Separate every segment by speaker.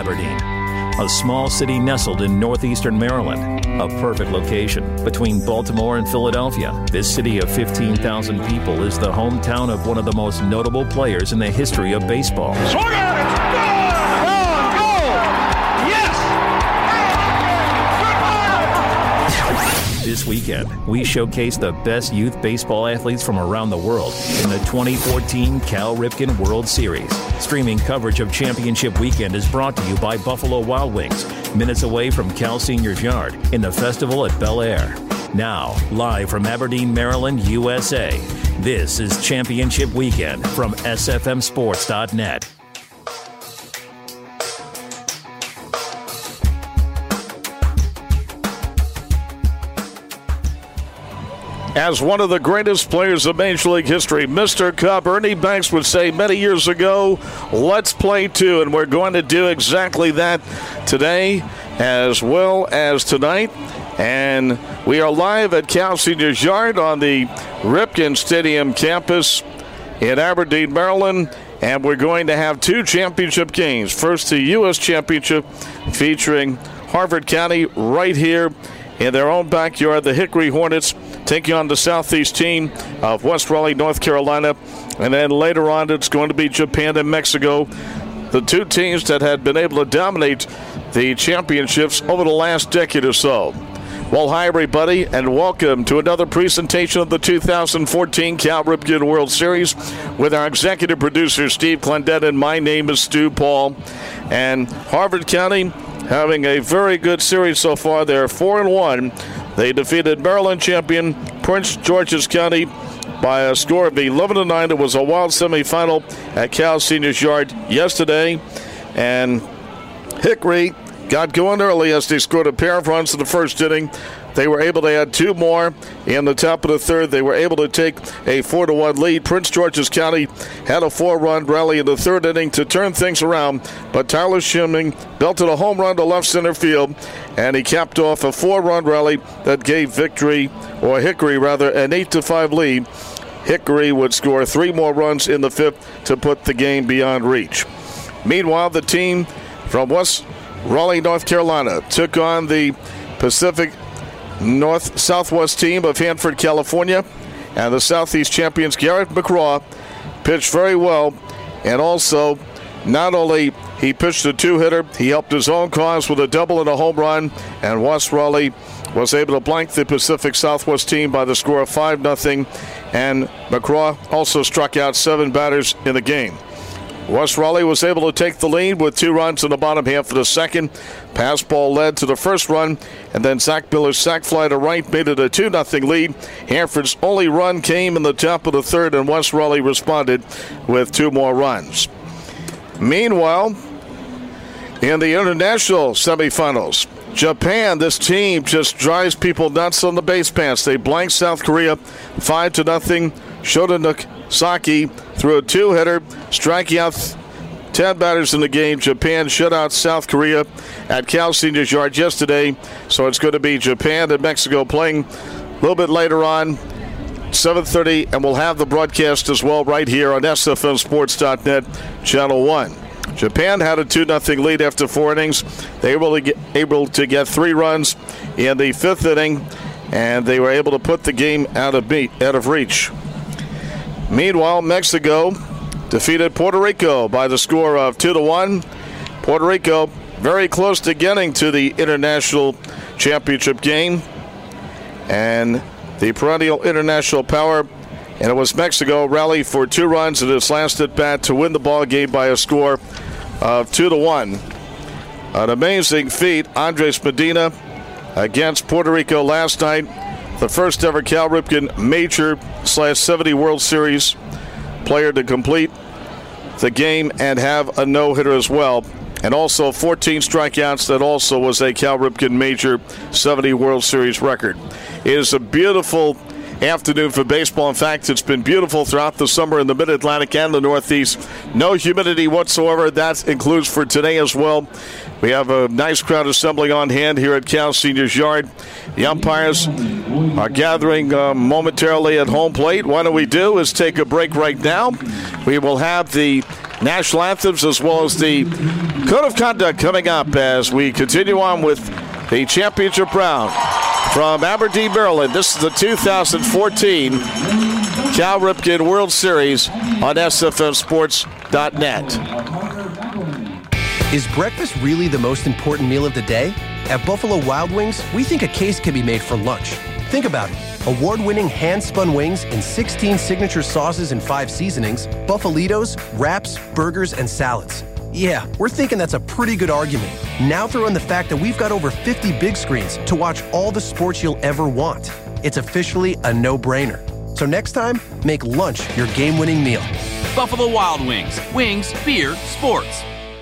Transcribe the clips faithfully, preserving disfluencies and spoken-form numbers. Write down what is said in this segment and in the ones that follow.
Speaker 1: Aberdeen, a small city nestled in northeastern Maryland, a perfect location between Baltimore and Philadelphia. This city of fifteen thousand people is the hometown of one of the most notable players in the history of baseball.
Speaker 2: Swung at it! Go! Go! Yes!
Speaker 1: This weekend, we showcase the best youth baseball athletes from around the world in the twenty fourteen Cal Ripken World Series. Streaming coverage of Championship Weekend is brought to you by Buffalo Wild Wings, minutes away from Cal Senior's Yard in the festival at Bel Air. Now, live from Aberdeen, Maryland, U S A, this is Championship Weekend from S F M sports dot net.
Speaker 3: As one of the greatest players of Major League history, Mister Cub, Ernie Banks would say many years ago, let's play two. And we're going to do exactly that today as well as tonight. And we are live at Cal Senior's Yard on the Ripken Stadium campus in Aberdeen, Maryland. And we're going to have two championship games. First, the U S Championship featuring Harford County right here in their own backyard. The Hickory Hornets taking on the Southeast team of West Raleigh, North Carolina. And then later on, it's going to be Japan and Mexico, the two teams that had been able to dominate the championships over the last decade or so. Well, hi, everybody, and welcome to another presentation of the two thousand fourteen Cal Ripken World Series with our executive producer, Steve Clendett, and my name is Stu Paul. And Harford County having a very good series so far. They're four and one. They defeated Maryland champion Prince George's County by a score of eleven to nine. It was a wild semifinal at Cal Senior's Yard yesterday, and Hickory got going early as they scored a pair of runs in the first inning. They were able to add two more in the top of the third. They were able to take a four to one lead. Prince George's County had a four-run rally in the third inning to turn things around, but Tyler Schimming belted a home run to left center field, and he capped off a four-run rally that gave victory, or Hickory rather, an eight to five lead. Hickory would score three more runs in the fifth to put the game beyond reach. Meanwhile, the team from West Raleigh, North Carolina, took on the Pacific North Southwest team of Hanford, California, and the Southeast champions Garrett McCraw pitched very well, and also not only he pitched a two-hitter, he helped his own cause with a double and a home run, and West Raleigh was able to blank the Pacific Southwest team by the score of five nothing, and McCraw also struck out seven batters in the game. West Raleigh was able to take the lead with two runs in the bottom half of the second. Pass ball led to the first run, and then Zach Miller's sac fly to right made it a two nothing lead. Hanford's only run came in the top of the third, and West Raleigh responded with two more runs. Meanwhile, in the international semifinals, Japan, this team just drives people nuts on the base paths. They blanked South Korea five to nothing. Shota Nagasaki threw a two-hitter, striking out ten batters in the game. Japan shut out South Korea at Cal Senior's Yard yesterday, so it's going to be Japan and Mexico playing a little bit later on, seven thirty, and we'll have the broadcast as well right here on S F M sports dot net, Channel one. Japan had a two nothing lead after four innings. They were able to get three runs in the fifth inning, and they were able to put the game out of beat, out of reach. Meanwhile, Mexico defeated Puerto Rico by the score of two to one. Puerto Rico very close to getting to the international championship game, and the perennial international power, and it was Mexico, rallied for two runs in its last at bat to win the ball game by a score of two to one. An amazing feat. Andres Medina against Puerto Rico last night, the first ever Cal Ripken Major slash seventy World Series player to complete the game and have a no-hitter as well. And also fourteen strikeouts. That also was a Cal Ripken Major seventy World Series record. It is a beautiful afternoon for baseball. In fact, it's been beautiful throughout the summer in the Mid-Atlantic and the Northeast. No humidity whatsoever. That includes for today as well. We have a nice crowd assembling on hand here at Cal Senior's Yard. The umpires are gathering uh, momentarily at home plate. What do we do is take a break right now. We will have the national anthems as well as the code of conduct coming up as we continue on with the championship round from Aberdeen, Maryland. This is the two thousand fourteen Cal Ripken World Series on S F M Sports dot net.
Speaker 4: Is breakfast really the most important meal of the day? At Buffalo Wild Wings, we think a case can be made for lunch. Think about it. Award-winning hand-spun wings in sixteen signature sauces and five seasonings, Buffalitos, wraps, burgers, and salads. Yeah, we're thinking that's a pretty good argument. Now throw in the fact that we've got over fifty big screens to watch all the sports you'll ever want. It's officially a no-brainer. So next time, make lunch your game-winning meal.
Speaker 5: Buffalo Wild Wings. Wings, beer, sports.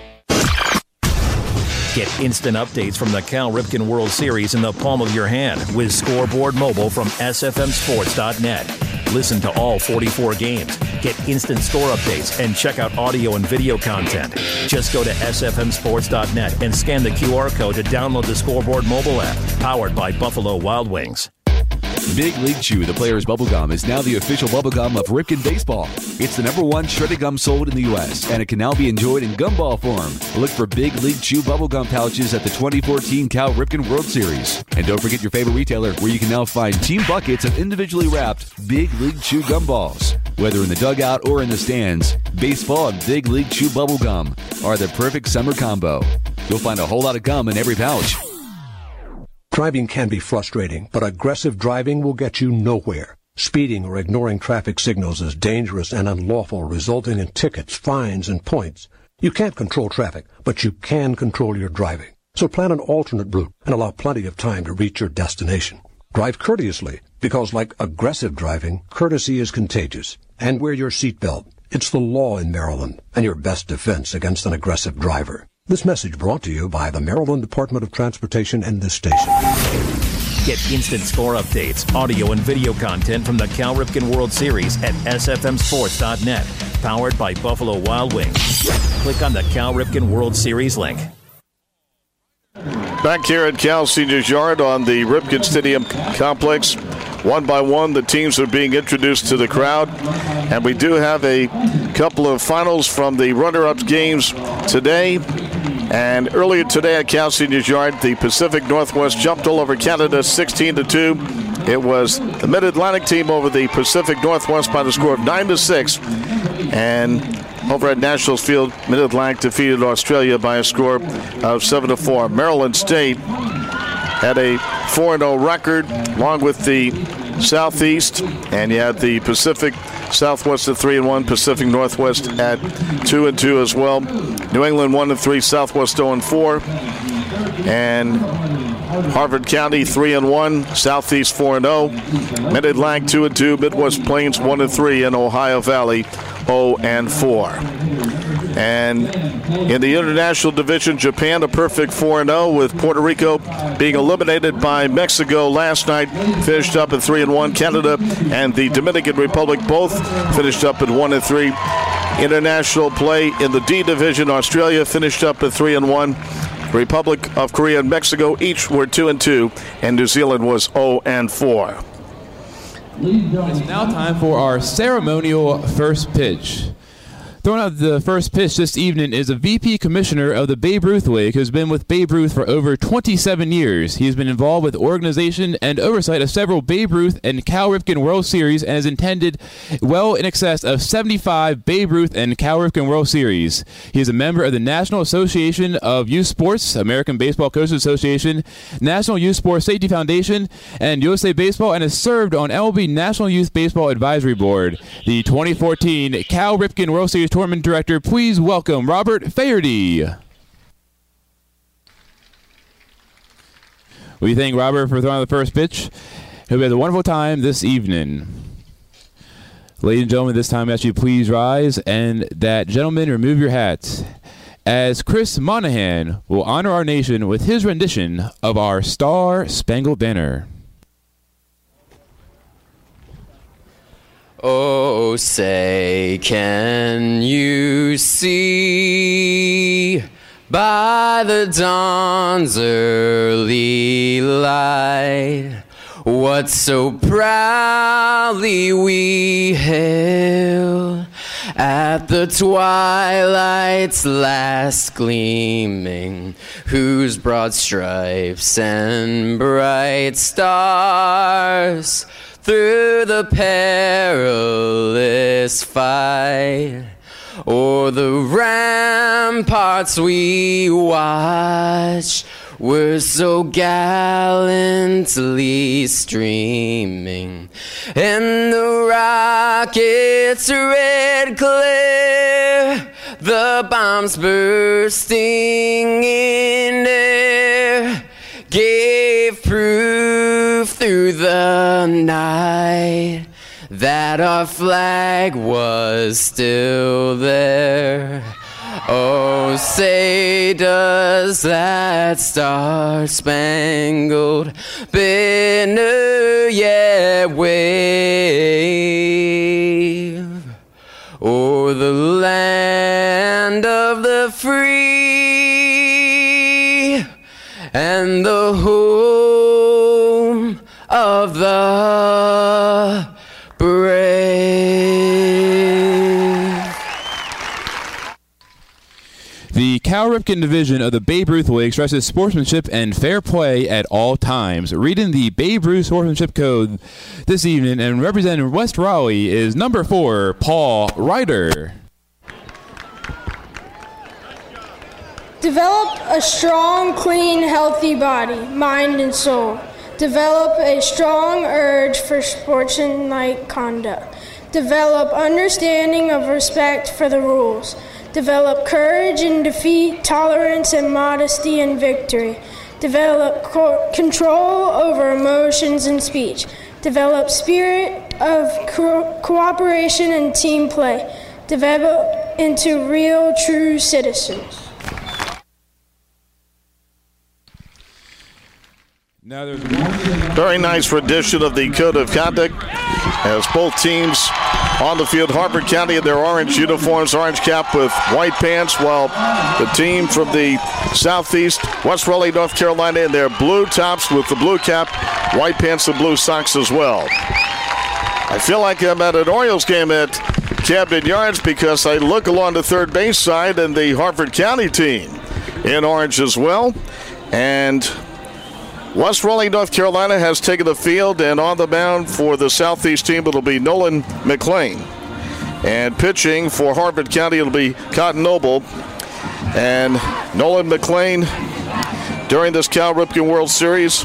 Speaker 1: Get instant updates from the Cal Ripken World Series in the palm of your hand with Scoreboard Mobile from S F M Sports dot net. Listen to all forty-four games, get instant score updates, and check out audio and video content. Just go to S F M Sports dot net and scan the Q R code to download the Scoreboard Mobile app, powered by Buffalo Wild Wings.
Speaker 6: Big League Chew, the player's bubblegum, is now the official bubblegum of Ripken Baseball. It's the number one shredded gum sold in the U S, and it can now be enjoyed in gumball form. Look for Big League Chew bubblegum pouches at the twenty fourteen Cal Ripken World Series. And don't forget your favorite retailer, where you can now find team buckets of individually wrapped Big League Chew gumballs. Whether in the dugout or in the stands, baseball and Big League Chew bubblegum are the perfect summer combo. You'll find a whole lot of gum in every pouch.
Speaker 7: Driving can be frustrating, but aggressive driving will get you nowhere. Speeding or ignoring traffic signals is dangerous and unlawful, resulting in tickets, fines, and points. You can't control traffic, but you can control your driving. So plan an alternate route and allow plenty of time to reach your destination. Drive courteously, because like aggressive driving, courtesy is contagious. And wear your seatbelt. It's the law in Maryland, and your best defense against an aggressive driver. This message brought to you by the Maryland Department of Transportation and this station.
Speaker 1: Get instant score updates, audio and video content from the Cal Ripken World Series at S F M Sports dot net, powered by Buffalo Wild Wings. Click on the Cal Ripken World Series link.
Speaker 3: Back here at Cal Seniors Yard on the Ripken Stadium complex. One by one, the teams are being introduced to the crowd. And we do have a couple of finals from the runner-up games today. And earlier today at Cal Seniors Yard, the Pacific Northwest jumped all over Canada sixteen to two. It was the Mid-Atlantic team over the Pacific Northwest by the score of nine to six. And over at Nationals Field, Mid-Atlantic defeated Australia by a score of seven to four. Maryland State had a four and oh record, along with the Southeast, and you had the Pacific Southwest at three and one, Pacific Northwest at two and two as well. New England one and three, Southwest oh and four, and Harvard County three and one, Southeast four and oh, Mid-Atlantic two and two, Midwest Plains one and three, and Ohio Valley oh and four. And in the international division, Japan a perfect four and oh, with Puerto Rico being eliminated by Mexico last night, finished up at three and one. Canada and the Dominican Republic both finished up at one and three. International play in the D division, Australia finished up at three and one. Republic of Korea and Mexico each were two and two, and New Zealand was oh and four.
Speaker 8: It's now time for our ceremonial first pitch. Throwing out the first pitch this evening is a V P commissioner of the Babe Ruth League who's been with Babe Ruth for over twenty-seven years. He has been involved with organization and oversight of several Babe Ruth and Cal Ripken World Series and has attended well in excess of seventy-five Babe Ruth and Cal Ripken World Series. He is a member of the National Association of Youth Sports, American Baseball Coaches Association, National Youth Sports Safety Foundation, and U S A Baseball, and has served on L B National Youth Baseball Advisory Board. The twenty fourteen Cal Ripken World Series Tournament Director, please welcome Robert Faherty. We thank Robert for throwing out the first pitch. Hope you have a wonderful time this evening. Ladies and gentlemen, this time I ask you to please rise, and that gentleman remove your hats, as Chris Monahan will honor our nation with his rendition of our Star Spangled Banner.
Speaker 9: Oh, say, can you see by the dawn's early light what so proudly we hailed at the twilight's last gleaming, whose broad stripes and bright stars through the perilous fight o'er the ramparts we watched were so gallantly streaming, and the rockets' red glare, the bombs bursting in air, gave proof through the night that our flag was still there. Oh, say does that star-spangled banner yet wave o'er the land of the free and the home of the brave?
Speaker 8: The Cal Ripken division of the Babe Ruth League stresses sportsmanship and fair play at all times. Reading the Babe Ruth Sportsmanship Code this evening and representing West Raleigh is number four, Paul Ryder.
Speaker 10: Develop a strong, clean, healthy body, mind, and soul. Develop a strong urge for sportsmanlike conduct. Develop understanding of respect for the rules. Develop courage in defeat, tolerance and modesty in victory. Develop co- control over emotions and speech. Develop spirit of co- cooperation and team play. Develop into real, true citizens.
Speaker 8: Now there's
Speaker 3: Very nice rendition of the Code of Conduct as both teams on the field. Harford County in their orange uniforms, orange cap with white pants, while the team from the southeast, West Raleigh, North Carolina, in their blue tops with the blue cap, white pants and blue socks as well. I feel like I'm at an Orioles game at Camden Yards because I look along the third base side and the Harford County team in orange as well. And West Raleigh, North Carolina has taken the field, and on the mound for the Southeast team, it'll be Nolan McLean. And pitching for Harford County, it'll be Cotton Noble. And Nolan McLean, during this Cal Ripken World Series,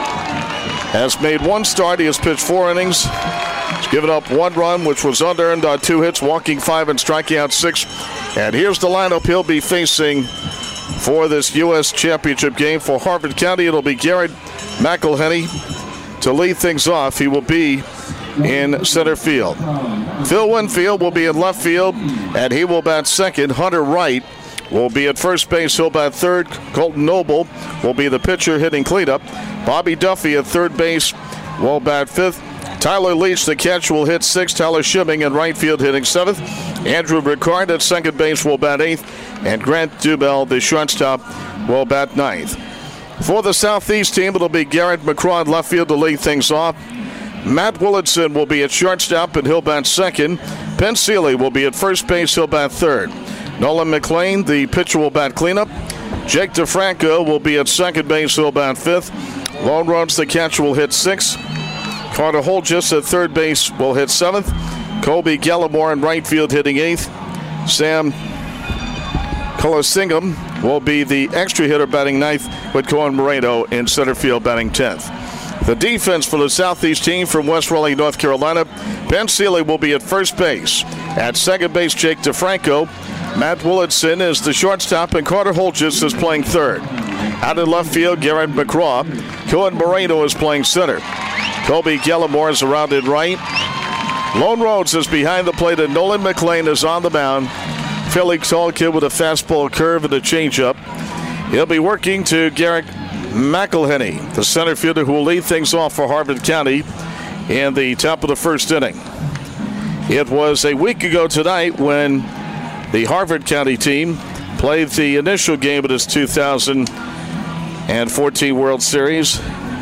Speaker 3: has made one start. He has pitched four innings. He's given up one run, which was unearned on two hits, walking five and striking out six. And here's the lineup he'll be facing for this U S Championship game. For Harford County, it'll be Garrett McElhenney to lead things off. He will be in center field. Phil Winfield will be in left field, and he will bat second. Hunter Wright will be at first base. He'll bat third. Colton Noble will be the pitcher hitting cleanup. Bobby Duffy at third base will bat fifth. Tyler Leach, the catcher, will hit sixth. Tyler Shimming in right field hitting seventh. Andrew Ricard at second base will bat eighth. And Grant Dubell, the shortstop, will bat ninth. For the Southeast team, it'll be Garrett McCraw in left field to lead things off. Matt Willardson will be at shortstop, and he'll bat second. Penn Seeley will be at first base. He'll bat third. Nolan McLean, the pitcher, will bat cleanup. Jake DeFranco will be at second base. He'll bat fifth. Lone Rhodes, the catcher, will hit sixth. Carter Holgis at third base will hit seventh. Colby Gallimore in right field hitting eighth. Sam Colasingham will be the extra hitter batting ninth, with Cohen Moreno in center field batting tenth. The defense for the Southeast team from West Raleigh, North Carolina. Ben Seeley will be at first base. At second base, Jake DeFranco. Matt Willardson is the shortstop, and Carter Holgis is playing third. Out in left field, Garrett McCraw. Cohen Moreno is playing center. Colby Gallimore is around in right. Lone Rhodes is behind the plate, and Nolan McLean is on the mound. Fairly tall kid with a fastball curve and a changeup. He'll be working to Garrett McElhenney, the center fielder who will lead things off for Harford County in the top of the first inning. It was a week ago tonight when the Harford County team played the initial game of this two thousand fourteen World Series.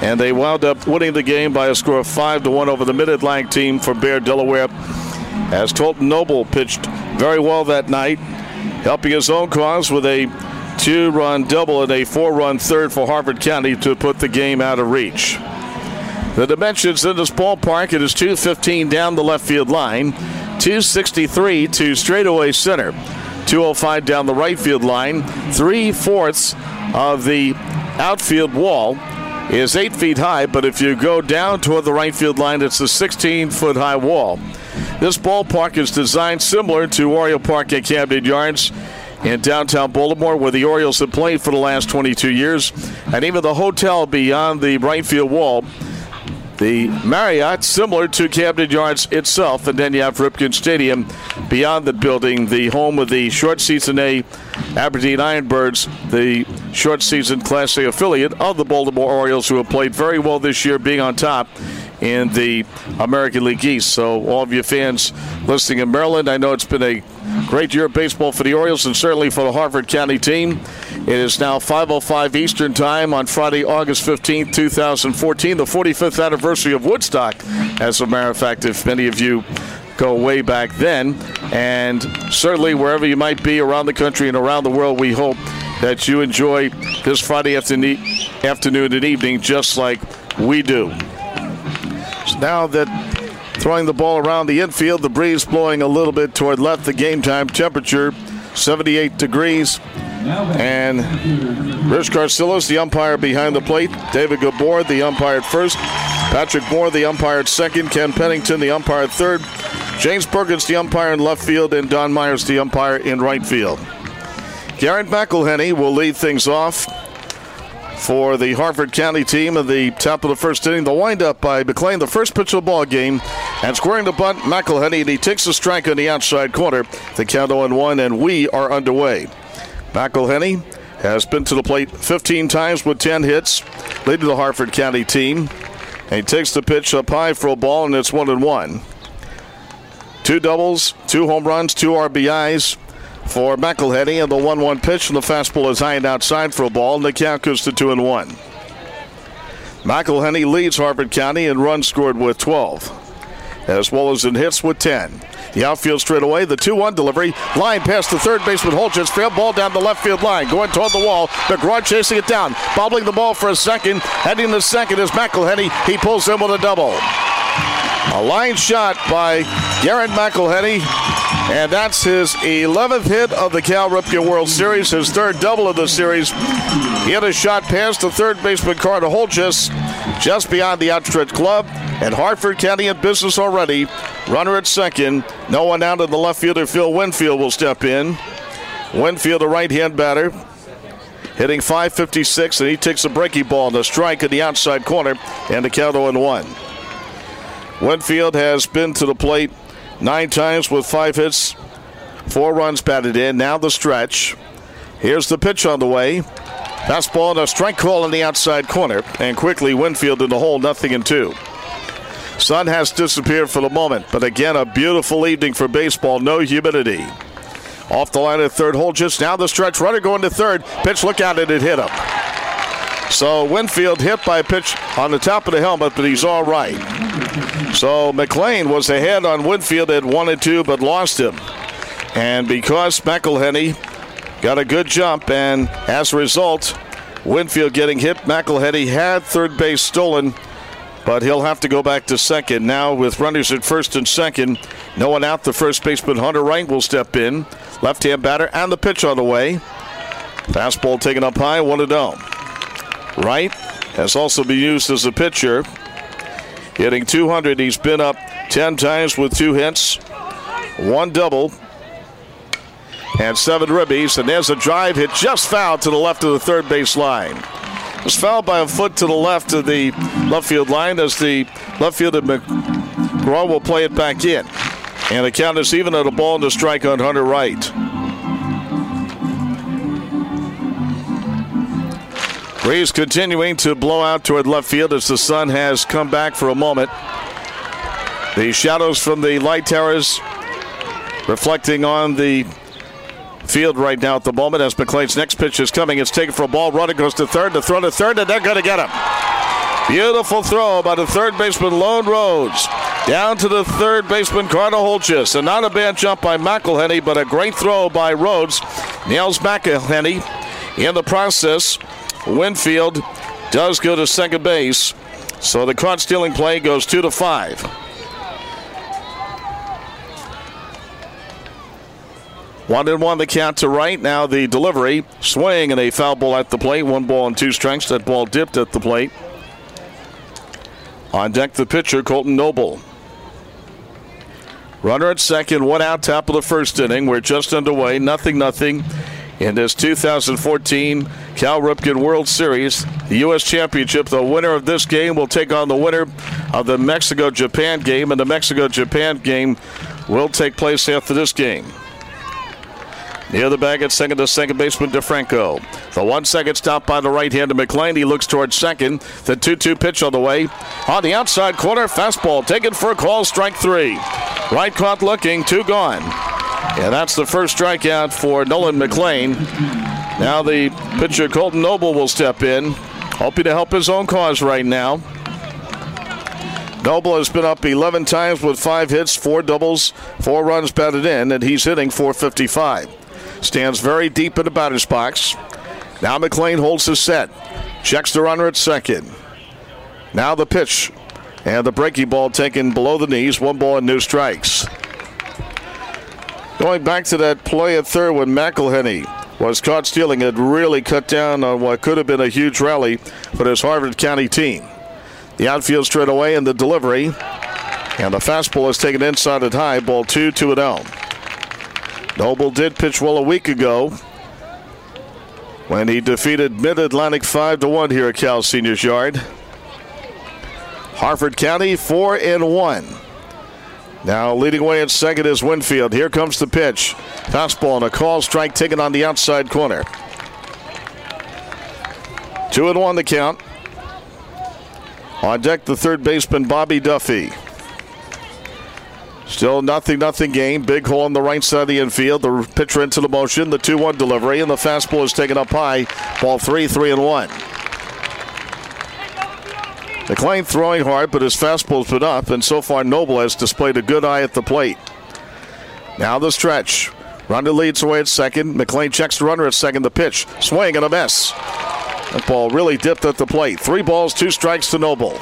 Speaker 3: and they wound up winning the game by a score of five to one over the Mid-Atlantic team from Bear, Delaware, as Colton Noble pitched very well that night, helping his own cause with a two-run double and a four-run third for Harford County to put the game out of reach. The dimensions in this ballpark, it is two fifteen down the left field line, two sixty-three to straightaway center, two oh five down the right field line. Three-fourths of the outfield wall is eight feet high, but if you go down toward the right field line, it's a sixteen-foot high wall. This ballpark is designed similar to Oriole Park at Camden Yards in downtown Baltimore, where the Orioles have played for the last twenty-two years, and even the hotel beyond the right field wall, the Marriott, similar to Camden Yards itself, and then you have Ripken Stadium beyond the building, the home of the short season A Aberdeen Ironbirds, the short season Class A affiliate of the Baltimore Orioles, who have played very well this year, being on top in the American League East. So all of you fans listening in Maryland, I know it's been a great year of baseball for the Orioles and certainly for the Harford County team. It is now five oh five Eastern Time on Friday, August fifteenth, two thousand fourteen, the forty-fifth anniversary of Woodstock. As a matter of fact, if many of you go way back then, and certainly wherever you might be around the country and around the world, we hope that you enjoy this Friday afternoon and evening just like we do. So now that throwing the ball around the infield, the breeze blowing a little bit toward left, the game time temperature seventy-eight degrees. And Rich Carcillos, the umpire behind the plate. David Gabor, the umpire at first. Patrick Moore, the umpire at second. Ken Pennington, the umpire at third. James Perkins, the umpire in left field. And Don Myers, the umpire in right field. Garrett McElhenney will lead things off for the Harford County team in the top of the first inning. The windup by McLean, the first pitch of the ball game, and squaring the bunt, McElhenney, and he takes a strike on the outside corner. The count oh and one, and we are underway. McElhenney has been to the plate fifteen times with ten hits, leading the Harford County team. And he takes the pitch up high for a ball, and it's one and one. Two doubles, two home runs, two R B Is for McElhenney, and the one one pitch, and the fastball is high and outside for a ball, and the count goes to two and one. McElhenney leads Harford County in runs scored with twelve, as well as in hits with ten. The outfield straight away, the two one delivery, line past the third baseman Holgis, failed ball down the left field line, going toward the wall. McGraw chasing it down, bobbling the ball for a second, heading to second is McElhenney. He pulls in with a double. A line shot by Garrett McElhenney, and that's his eleventh hit of the Cal Ripken World Series, his third double of the series. He had a shot past the third baseman Carter Holgis, just beyond the outstretched glove, and Harford County in business already. Runner at second, no one out, in the left fielder Phil Winfield will step in. Winfield, a right-hand batter, hitting five fifty-six, and he takes a breaking ball and a strike in the outside corner, and the count oh and one. Winfield has been to the plate nine times with five hits, four runs batted in. Now the stretch. Here's the pitch on the way. Fastball and a strike call in the outside corner, and quickly Winfield in the hole, nothing and two. Sun has disappeared for the moment, but again, a beautiful evening for baseball. No humidity. Off the line at third, Holgis. Now the stretch runner going to third. Pitch, look out, and it hit him. So Winfield hit by a pitch on the top of the helmet, but he's all right. So McLean was ahead on Winfield at one and two, but lost him. And because McElhenney got a good jump, and as a result, Winfield getting hit, McElhenney had third base stolen, but he'll have to go back to second. Now with runners at first and second, no one out, the first baseman Hunter Wright will step in. Left-hand batter, and the pitch on the way. Fastball taken up high, one and oh. Wright has also been used as a pitcher. Hitting two hundred, he's been up ten times with two hits, one double, and seven ribbies. And there's a drive hit just fouled to the left of the third base line. It was fouled by a foot to the left of the left field line, as the left fielder McGraw will play it back in. And the count is even at a ball and a strike on Hunter Wright. Breeze continuing to blow out toward left field as the sun has come back for a moment. The shadows from the light towers reflecting on the field right now at the moment as McLean's next pitch is coming. It's taken for a ball. Runner goes to third. The throw to third, and they're going to get him. Beautiful throw by the third baseman, Lone Rhodes. Down to the third baseman, Carter Holtjes. And not a bad jump by McElhenney, but a great throw by Rhodes. Nails McElhenney. In the process, Winfield does go to second base. So the caught stealing play goes two to five. One and one the count to right. Now the delivery. Swing and a foul ball at the plate. One ball and two strikes. That ball dipped at the plate. On deck, the pitcher, Colton Noble. Runner at second, one out, top of the first inning. We're just underway, nothing, nothing in this two thousand fourteen Cal Ripken World Series, the U S Championship. The winner of this game will take on the winner of the Mexico-Japan game, and the Mexico-Japan game will take place after this game. Near the bag at second to second baseman DeFranco. The one-second stop by the right-hander McLean. He looks towards second. The two two pitch on the way. On the outside corner, fastball taken for a call, strike three. Right caught looking, two gone. And that's the first strikeout for Nolan McLean. Now the pitcher Colton Noble will step in, hoping to help his own cause right now. Noble has been up eleven times with five hits, four doubles, four runs batted in, and he's hitting four fifty-five. Stands very deep in the batter's box. Now McLean holds his set. Checks the runner at second. Now the pitch. And the breaking ball taken below the knees. One ball and no strikes. Going back to that play at third when McElhenney was caught stealing, it really cut down on what could have been a huge rally for this Harford County team. The outfield straight away and the delivery. And the fastball is taken inside at high. Ball two, two and oh. Noble did pitch well a week ago when he defeated Mid-Atlantic five to one here at Cal Seniors Yard. Harford County four and one. Now leading away at second is Winfield. Here comes the pitch. Fastball and a call strike taken on the outside corner. Two and one the count. On deck the third baseman Bobby Duffy. Still nothing, nothing game. Big hole on the right side of the infield. The pitcher into the motion. The two one delivery, and the fastball is taken up high. Ball three, three and one. McLean throwing hard, but his fastball's been up, and so far Noble has displayed a good eye at the plate. Now the stretch. Runner leads away at second. McLean checks the runner at second. The pitch. Swing and a miss. That ball really dipped at the plate. Three balls, two strikes to Noble.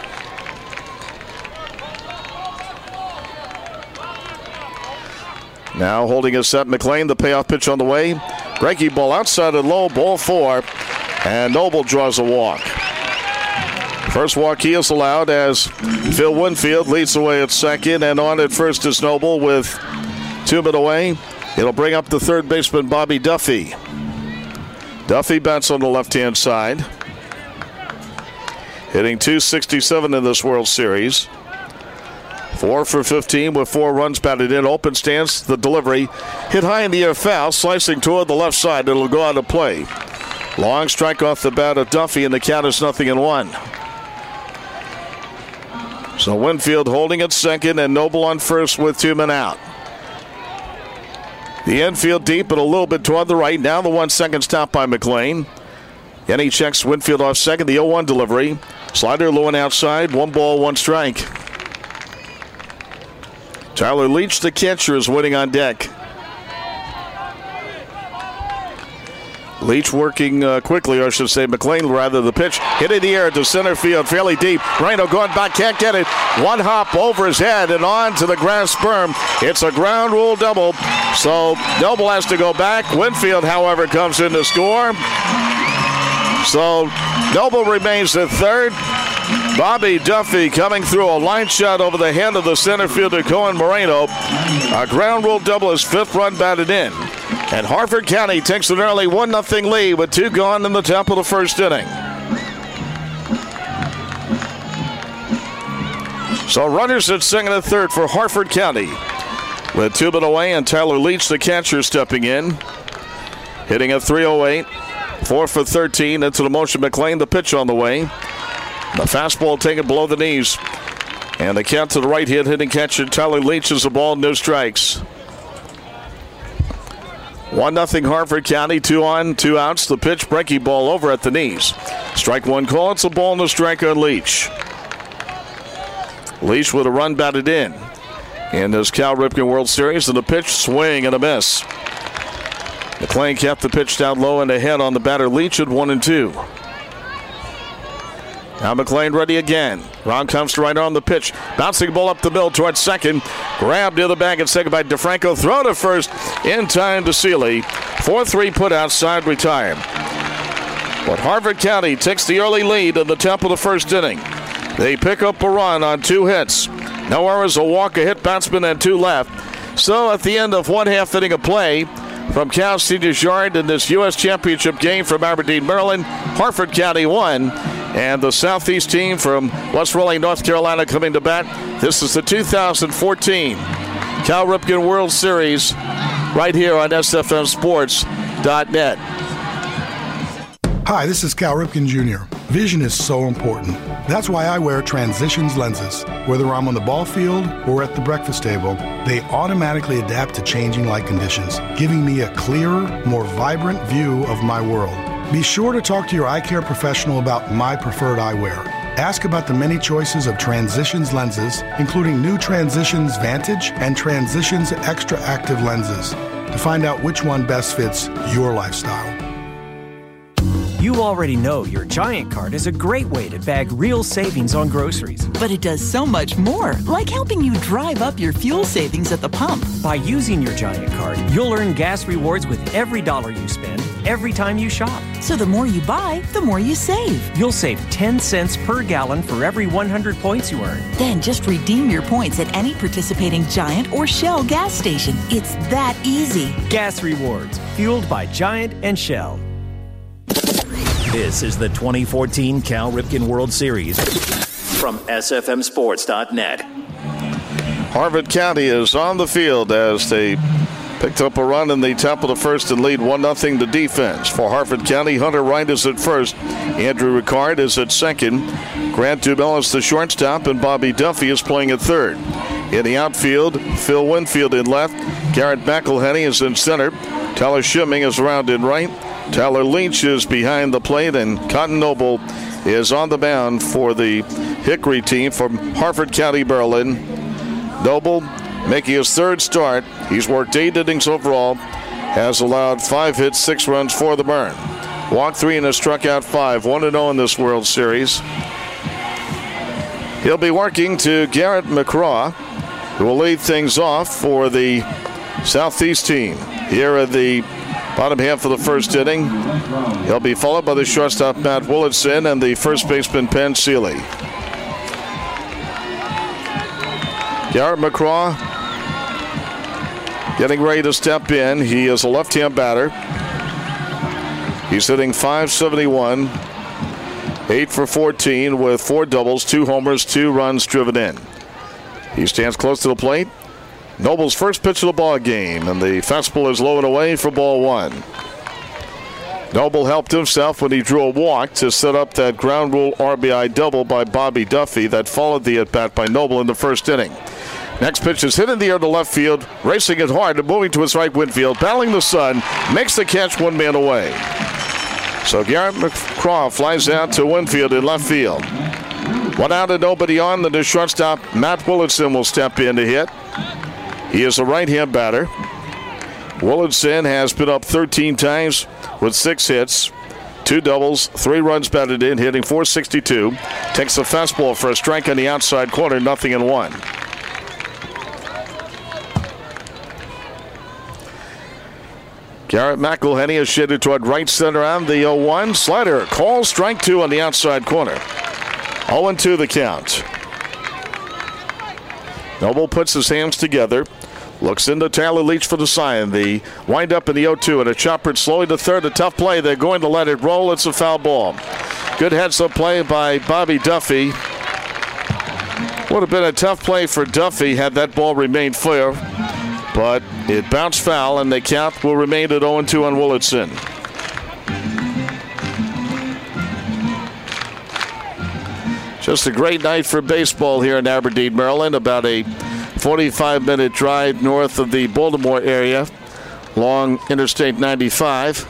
Speaker 3: Now holding his set, McLean, the payoff pitch on the way. Breaking ball outside and low, ball four. And Noble draws a walk. First walk he is allowed as Phil Winfield leads away at second. And on at first is Noble with two men away. It'll bring up the third baseman, Bobby Duffy. Duffy bats on the left-hand side. Hitting two sixty-seven in this World Series. Four for fifteen with four runs batted in. Open stance, the delivery. Hit high in the air, foul, slicing toward the left side. It'll go out of play. Long strike off the bat of Duffy, and the count is nothing in one. So Winfield holding at second, and Noble on first with two men out. The infield deep and a little bit toward the right. Now the one-second stop by McLean. And he checks Winfield off second. The oh one delivery. Slider low and outside. One ball, one strike. Tyler Leach, the catcher, is waiting on deck. Leach working uh, quickly, or I should say McLean rather. The pitch hit in the air to center field, fairly deep. Moreno going back, can't get it. One hop over his head and on to the grass berm. It's a ground rule double, so Noble has to go back. Winfield, however, comes in to score. So Noble remains at third. Bobby Duffy coming through a line shot over the head of the center fielder Cohen Moreno. A ground rule double, his fifth run batted in. And Harford County takes an early one nothing lead with two gone in the top of the first inning. So runners at second and third for Harford County. With two men away and Tyler Leach, the catcher, stepping in. Hitting at three oh eight. Four for thirteen. Into the motion, McLean, the pitch on the way. The fastball taken below the knees. And the count to the right hit, hitting catcher Tyler Leach is a ball, no strikes. one nothing Harford County, two on, two outs. The pitch, breaking ball over at the knees. Strike one call. It's a ball and a strike on Leach. Leach with a run batted in in this Cal Ripken World Series, and the pitch, swing and a miss. McLean kept the pitch down low and ahead on the batter Leach at one and two. Now McLean ready again. Round comes to right on the pitch. Bouncing ball up the middle towards second. Grab near the bag and second by DeFranco. Throw to first in time to Seeley. four three put outside, retired. But Harford County takes the early lead in the top of the first inning. They pick up a run on two hits. No errors, a walk, a hit batsman, and two left. So at the end of one half inning of play from Cal Senior's Yard in this U S Championship game from Aberdeen, Maryland, Harford County won. And the Southeast team from West Raleigh, North Carolina coming to bat. This is the two thousand fourteen Cal Ripken World Series right here on S F M Sports dot net.
Speaker 11: Hi, this is Cal Ripken Junior Vision is so important. That's why I wear Transitions lenses. Whether I'm on the ball field or at the breakfast table, they automatically adapt to changing light conditions, giving me a clearer, more vibrant view of my world. Be sure to talk to your eye care professional about my preferred eyewear. Ask about the many choices of Transitions lenses, including new Transitions Vantage and Transitions Extra Active lenses, to find out which one best fits your lifestyle.
Speaker 12: You already know your Giant Card is a great way to bag real savings on groceries.
Speaker 13: But it does so much more, like helping you drive up your fuel savings at the pump.
Speaker 12: By using your Giant Card, you'll earn gas rewards with every dollar you spend, every time you shop.
Speaker 13: So the more you buy, the more you save.
Speaker 12: You'll save ten cents per gallon for every one hundred points you earn.
Speaker 13: Then just redeem your points at any participating Giant or Shell gas station. It's that easy.
Speaker 12: Gas rewards, fueled by Giant and Shell.
Speaker 1: This is the twenty fourteen Cal Ripken World Series from S F M Sports dot net.
Speaker 3: Harford County is on the field as they picked up a run in the top of the first and lead one nothing to defense. For Harford County, Hunter Wright is at first. Andrew Ricard is at second. Grant Dubell is the shortstop, and Bobby Duffy is playing at third. In the outfield, Phil Winfield in left. Garrett McElhenney is in center. Tyler Schimming is around in right. Tyler Leach is behind the plate, and Cotton Noble is on the mound for the Hickory team from Harford County, Maryland. Noble making his third start. He's worked eight innings overall, has allowed five hits, six runs for the Burn. Walked three and has struck out five, one and oh in this World Series. He'll be working to Garrett McCraw, who will lead things off for the Southeast team here at the bottom half of the first inning. He'll be followed by the shortstop Matt Willardson and the first baseman Penn Seeley. Garrett McCraw getting ready to step in. He is a left-hand batter. He's hitting five seventy-one, eight for fourteen with four doubles, two homers, two runs driven in. He stands close to the plate. Noble's first pitch of the ball game, and the fastball is low and away for ball one. Noble helped himself when he drew a walk to set up that ground rule R B I double by Bobby Duffy that followed the at-bat by Noble in the first inning. Next pitch is hit in the air to left field, racing it hard and moving to his right. Winfield, battling the sun, makes the catch one man away. So Garrett McCraw flies out to Winfield in left field. One out and nobody on, then the shortstop Matt Willardson will step in to hit. He is a right-hand batter. Willardson has been up thirteen times with six hits, two doubles, three runs batted in, hitting four sixty-two. Takes a fastball for a strike on the outside corner, nothing in one. Garrett McElhenney is shaded toward right center on the oh one. Slider, call, strike two on the outside corner. oh and two the count. Noble puts his hands together, looks into Tyler Leach for the sign. The wind up in the oh two, and a chopper slowly to third. A tough play. They're going to let it roll. It's a foul ball. Good heads-up play by Bobby Duffy. Would have been a tough play for Duffy had that ball remained fair, but it bounced foul, and the count will remain at oh and two on Willardson. Just a great night for baseball here in Aberdeen, Maryland. About a forty-five minute drive north of the Baltimore area. along Interstate ninety-five.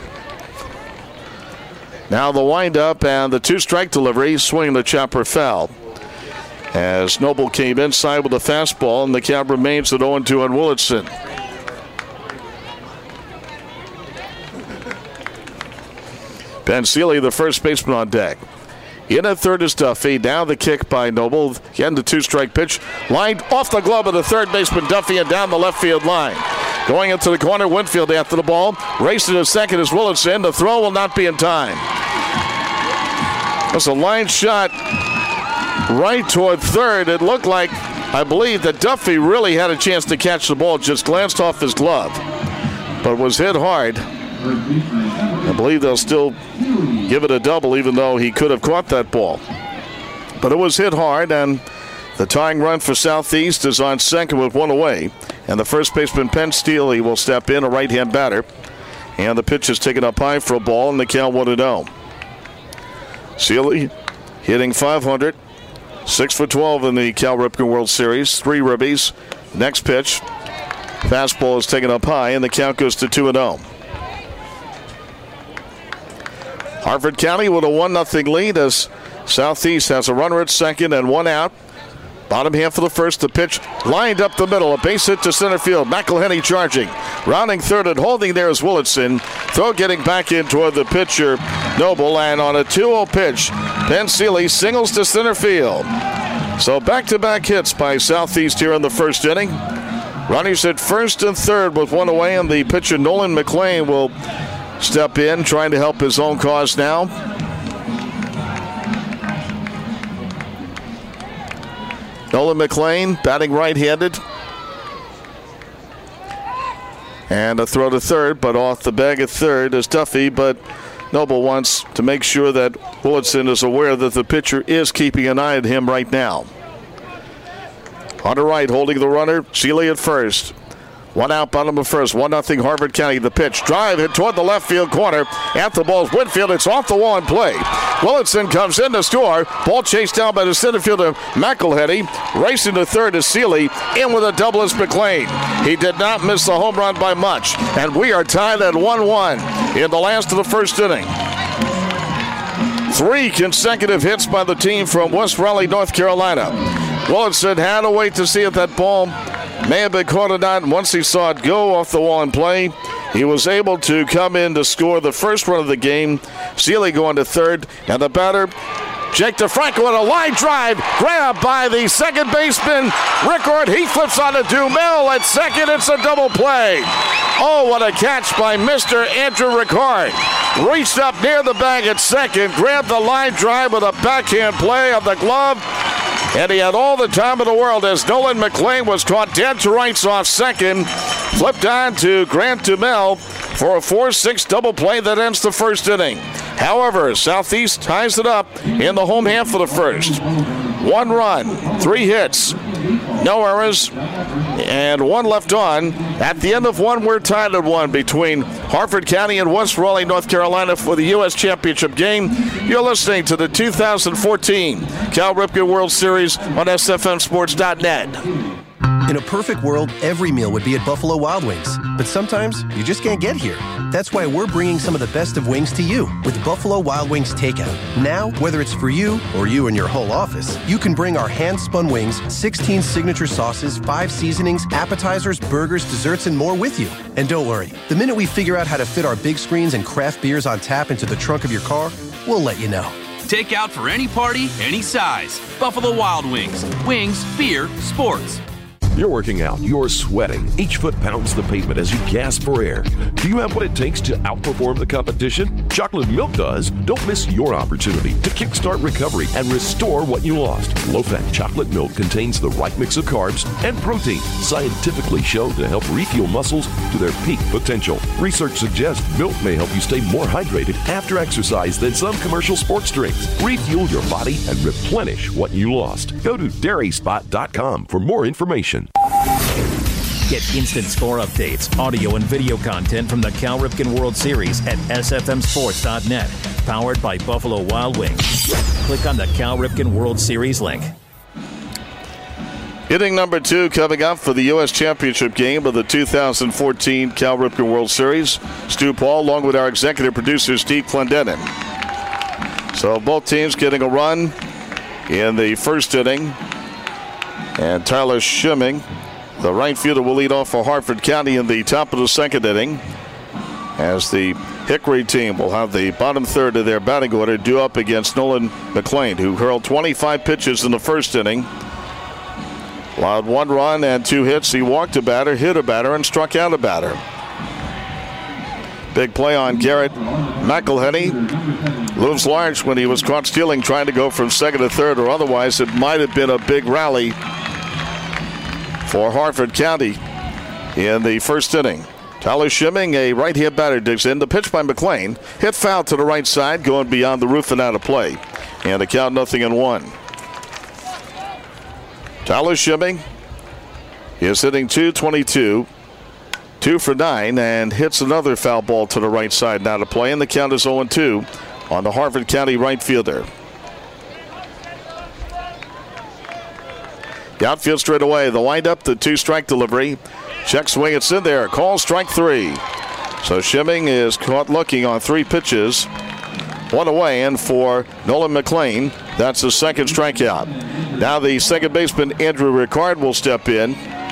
Speaker 3: Now the windup and the two-strike delivery, swing the chopper foul. As Noble came inside with a fastball, and the count remains at oh and two on Willitson. Ben Seeley, the first baseman, on deck. In at third is Duffy. Down the kick by Noble. Again, the two-strike pitch. Lined off the glove of the third baseman, Duffy, and down the left field line. Going into the corner, Winfield after the ball. Racing to second is Willitson. The throw will not be in time. That's a line shot right toward third. It looked like, I believe, that Duffy really had a chance to catch the ball. Just glanced off his glove, but was hit hard. I believe they'll still give it a double, even though he could have caught that ball. But it was hit hard, and the tying run for Southeast is on second with one away. And the first baseman, Penn Seeley, will step in, a right-hand batter. And the pitch is taken up high for a ball, and the count one and oh. Seeley hitting five hundred, six for twelve in the Cal Ripken World Series, three ribbies. Next pitch, fastball is taken up high, and the count goes to two and oh. Harford County with a one nothing lead as Southeast has a runner at second and one out. Bottom half of the first, the pitch lined up the middle. A base hit to center field. McElhenney charging. Rounding third and holding there is Willitson. Throw getting back in toward the pitcher, Noble. And on a two oh pitch, Ben Seeley singles to center field. So back-to-back hits by Southeast here in the first inning. Runners at first and third with one away, and the pitcher Nolan McLean will step in, trying to help his own cause now. Nolan McLean batting right-handed. And a throw to third, but off the bag at third is Duffy. But Noble wants to make sure that Willitson is aware that the pitcher is keeping an eye at him right now. On the right, holding the runner, Seeley at first. One out, bottom of first. One nothing Harford County. The pitch. Drive hit toward the left field corner. At the ball's Winfield. It's off the wall in play. Willitson comes in to score. Ball chased down by the center fielder McElhenney. Racing to third is Seeley. In with a double is McLean. He did not miss the home run by much. And we are tied at one one in the last of the first inning. Three consecutive hits by the team from West Raleigh, North Carolina. Willitson had to wait to see if that ball may have been caught or not. Once he saw it go off the wall and play, he was able to come in to score the first run of the game. Seeley going to third, and the batter, Jake DeFranco, on a line drive, grabbed by the second baseman, Rickard. He flips on to Dumel at second. It's a double play. Oh, what a catch by Mister Andrew Rickard. Reached up near the bag at second, grabbed the line drive with a backhand play of the glove. And he had all the time in the world as Nolan McLean was caught dead to rights off second. Flipped on to Grant Dumel for a four six double play that ends the first inning. However, Southeast ties it up in the home half of the first. One run, three hits, no errors, and one left on. At the end of one, we're tied at one between Harford County and West Raleigh, North Carolina for the U S Championship game. You're listening to the two thousand fourteen Cal Ripken World Series on S F M sports dot net.
Speaker 4: In a perfect world, every meal would be at Buffalo Wild Wings. But sometimes, you just can't get here. That's why we're bringing some of the best of wings to you with Buffalo Wild Wings Takeout. Now, whether it's for you or you and your whole office, you can bring our hand-spun wings, sixteen signature sauces, five seasonings, appetizers, burgers, desserts, and more with you. And don't worry, the minute we figure out how to fit our big screens and craft beers on tap into the trunk of your car, we'll let you know.
Speaker 5: Take out for any party, any size. Buffalo Wild Wings. Wings, beer, sports.
Speaker 14: You're working out, you're sweating. Each foot pounds the pavement as you gasp for air. Do you have what it takes to outperform the competition? Chocolate Milk does. Don't miss your opportunity to kickstart recovery and restore what you lost. Low-fat chocolate milk contains the right mix of carbs and protein, scientifically shown to help refuel muscles to their peak potential. Research suggests milk may help you stay more hydrated after exercise than some commercial sports drinks. Refuel your body and replenish what you lost. Go to dairy spot dot com for more information.
Speaker 1: Get instant score updates, audio and video content from the Cal Ripken World Series at S F M sports dot net. Powered by Buffalo Wild Wings. Click on the Cal Ripken World Series link.
Speaker 3: Inning number two coming up for the U S Championship game of the two thousand fourteen Cal Ripken World Series. Stu Paul along with our executive producer Steve Clendenin. So both teams getting a run in the first inning. And Tyler Schimming, the right fielder, will lead off for Harford County in the top of the second inning, as the Hickory team will have the bottom third of their batting order due up against Nolan McLean, who hurled twenty-five pitches in the first inning. Allowed one run and two hits. He walked a batter, hit a batter, and struck out a batter. Big play on Garrett McElhenney. Moves large when he was caught stealing, trying to go from second to third, or otherwise it might have been a big rally for Harford County in the first inning. Tyler Schimming, a right-hand batter, digs in. The pitch by McLean. Hit foul to the right side, going beyond the roof and out of play. And a count nothing and one. Tyler Schimming is hitting two twenty-two, two for nine, and hits another foul ball to the right side and out of play. And the count is oh and two on the Harford County right fielder. The outfield straight away. The windup, the two-strike delivery. Check swing, it's in there. Call strike three. So Schimming is caught looking on three pitches. One away, and for Nolan McLean, that's the second strikeout. Now the second baseman, Andrew Ricard, will step in.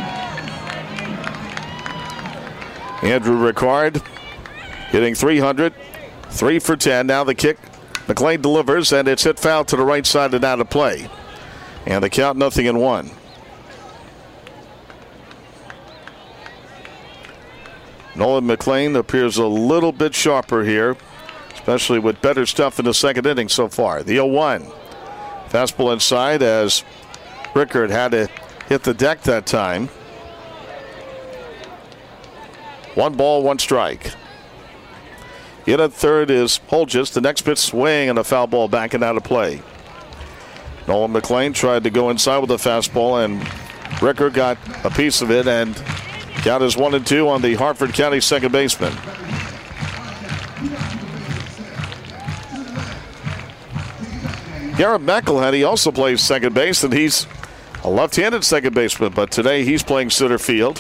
Speaker 3: Andrew Ricard hitting three hundred, three for ten. Now the kick. McLean delivers, and it's hit foul to the right side and out of play. And the count nothing and one. Nolan McLean appears a little bit sharper here, especially with better stuff in the second inning so far. The oh one. Fastball inside as Rickard had to hit the deck that time. One ball, one strike. In at third is Holgis. The next pitch swing and a foul ball back and out of play. Nolan McLean tried to go inside with a fastball, and Rickard got a piece of it, and count is one and two on the Harford County second baseman. Garrett McElhenney also plays second base, and he's a left-handed second baseman, but today he's playing center field.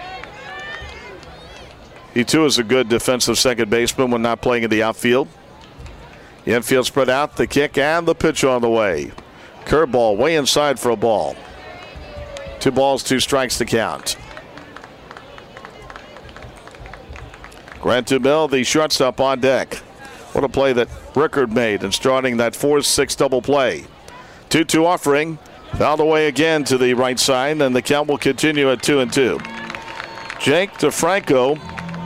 Speaker 3: He too is a good defensive second baseman when not playing in the outfield. The infield spread out, the kick and the pitch on the way. Curveball way inside for a ball. Two balls, two strikes to count. Grant DeMille, the shortstop, on deck. What a play that Rickard made in starting that four six double play. two two offering. Fouled away again to the right side, and the count will continue at two and two. Jake DeFranco,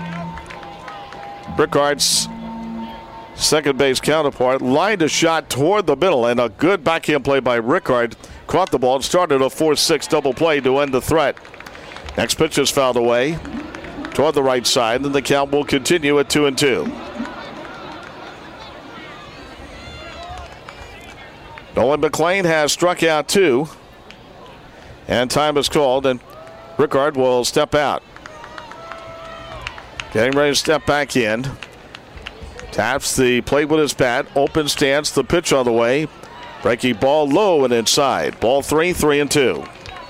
Speaker 3: Rickard's second base counterpart, lined a shot toward the middle, and a good backhand play by Rickard. Caught the ball and started a four six double play to end the threat. Next pitch is fouled away toward the right side, and the count will continue at two and two. Nolan McLean has struck out two, and time is called, and Rickard will step out. Getting ready to step back in. Taps the plate with his bat. Open stance, the pitch on the way. Breaking ball low and inside. Ball three, three and two.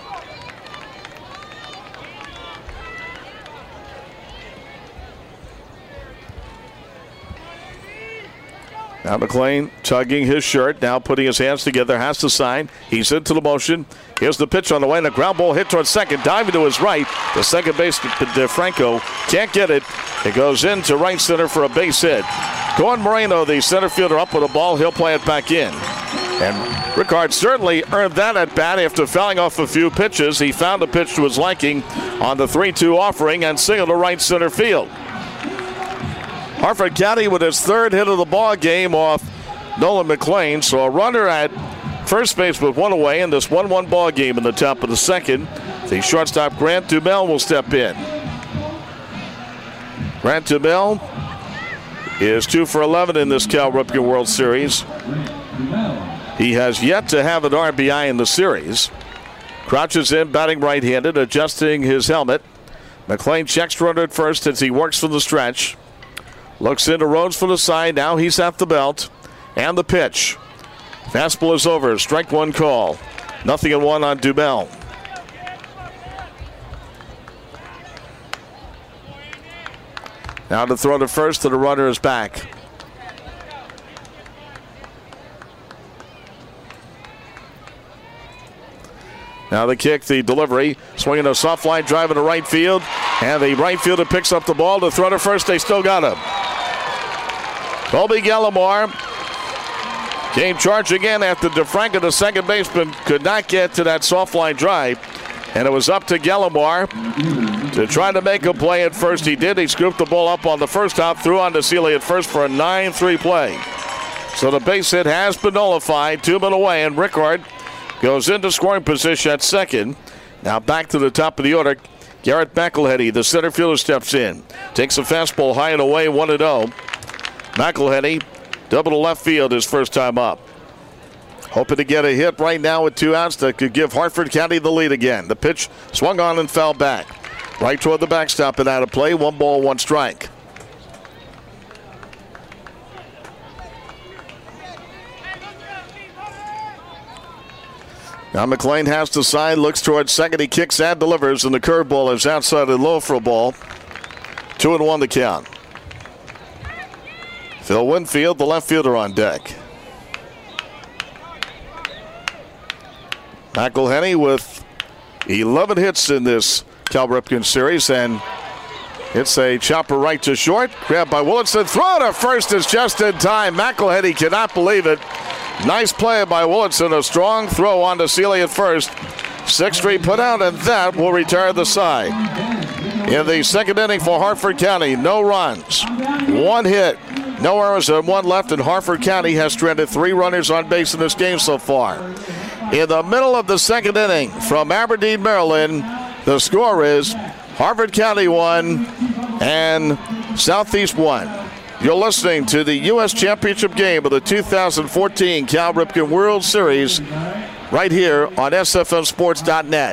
Speaker 3: Now McLean tugging his shirt, now putting his hands together, has to sign. He's into the motion. Here's the pitch on the way, and a ground ball hit towards second, diving to his right. The second baseman, DeFranco, can't get it. It goes into right center for a base hit. Gordon Moreno, the center fielder, up with the ball. He'll play it back in. And Rickard certainly earned that at bat after fouling off a few pitches. He found a pitch to his liking on the three two offering and singled to right center field. Harford County with his third hit of the ball game off Nolan McLean. So a runner at first base with one away in this one one ball game in the top of the second. The shortstop Grant DeMille will step in. Grant DeMille is two for eleven in this Cal Ripken World Series. He has yet to have an R B I in the series. Crouches in, batting right-handed, adjusting his helmet. McLean checks runner at first as he works from the stretch. Looks into Rhodes for the side. Now he's at the belt. And the pitch. Fastball is over. Strike one call. Nothing in one on DeMille. Now to throw to first, and the runner is back. Now the kick, the delivery, swinging a soft line drive into right field, and the right fielder picks up the ball to throw to first. They still got him. Colby Gallimore came charge again after DeFranco, the second baseman, could not get to that soft line drive, and it was up to Gallimore to try to make a play at first. He did. He scooped the ball up on the first hop, threw on to Seeley at first for a nine three play. So the base hit has been nullified. Two men away, and Rickard goes into scoring position at second. Now back to the top of the order. Garrett McElhenney, the center fielder, steps in. Takes a fastball high and away, one and oh. McElhenney, double to left field his first time up. Hoping to get a hit right now with two outs that could give Hartford County the lead again. The pitch swung on and fell back. Right toward the backstop and out of play. One ball, one strike. Now McLean has the side, looks towards second. He kicks and delivers, and the curveball is outside and low for a ball. Two and one to count. Phil Winfield, the left fielder, on deck. McElhenney with eleven hits in this Cal Ripken series, and it's a chopper right to short. Grabbed by Willitson. Throw to first is just in time. McElhenney cannot believe it. Nice play by Willitson. A strong throw on to Seeley at first. six three put out, and that will retire the side. In the second inning for Hartford County, no runs, one hit, no errors, and one left, and Hartford County has stranded three runners on base in this game so far. In the middle of the second inning from Aberdeen, Maryland, the score is Hartford County one and Southeast one. You're listening to the U S Championship game of the two thousand fourteen Cal Ripken World Series right here on S F M sports dot net.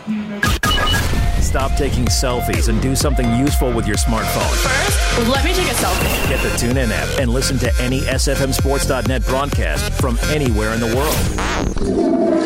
Speaker 1: Stop taking selfies and do something useful with your smartphone.
Speaker 15: First, let me take a selfie.
Speaker 1: Get the TuneIn app and listen to any S F M sports dot net broadcast from anywhere in the world.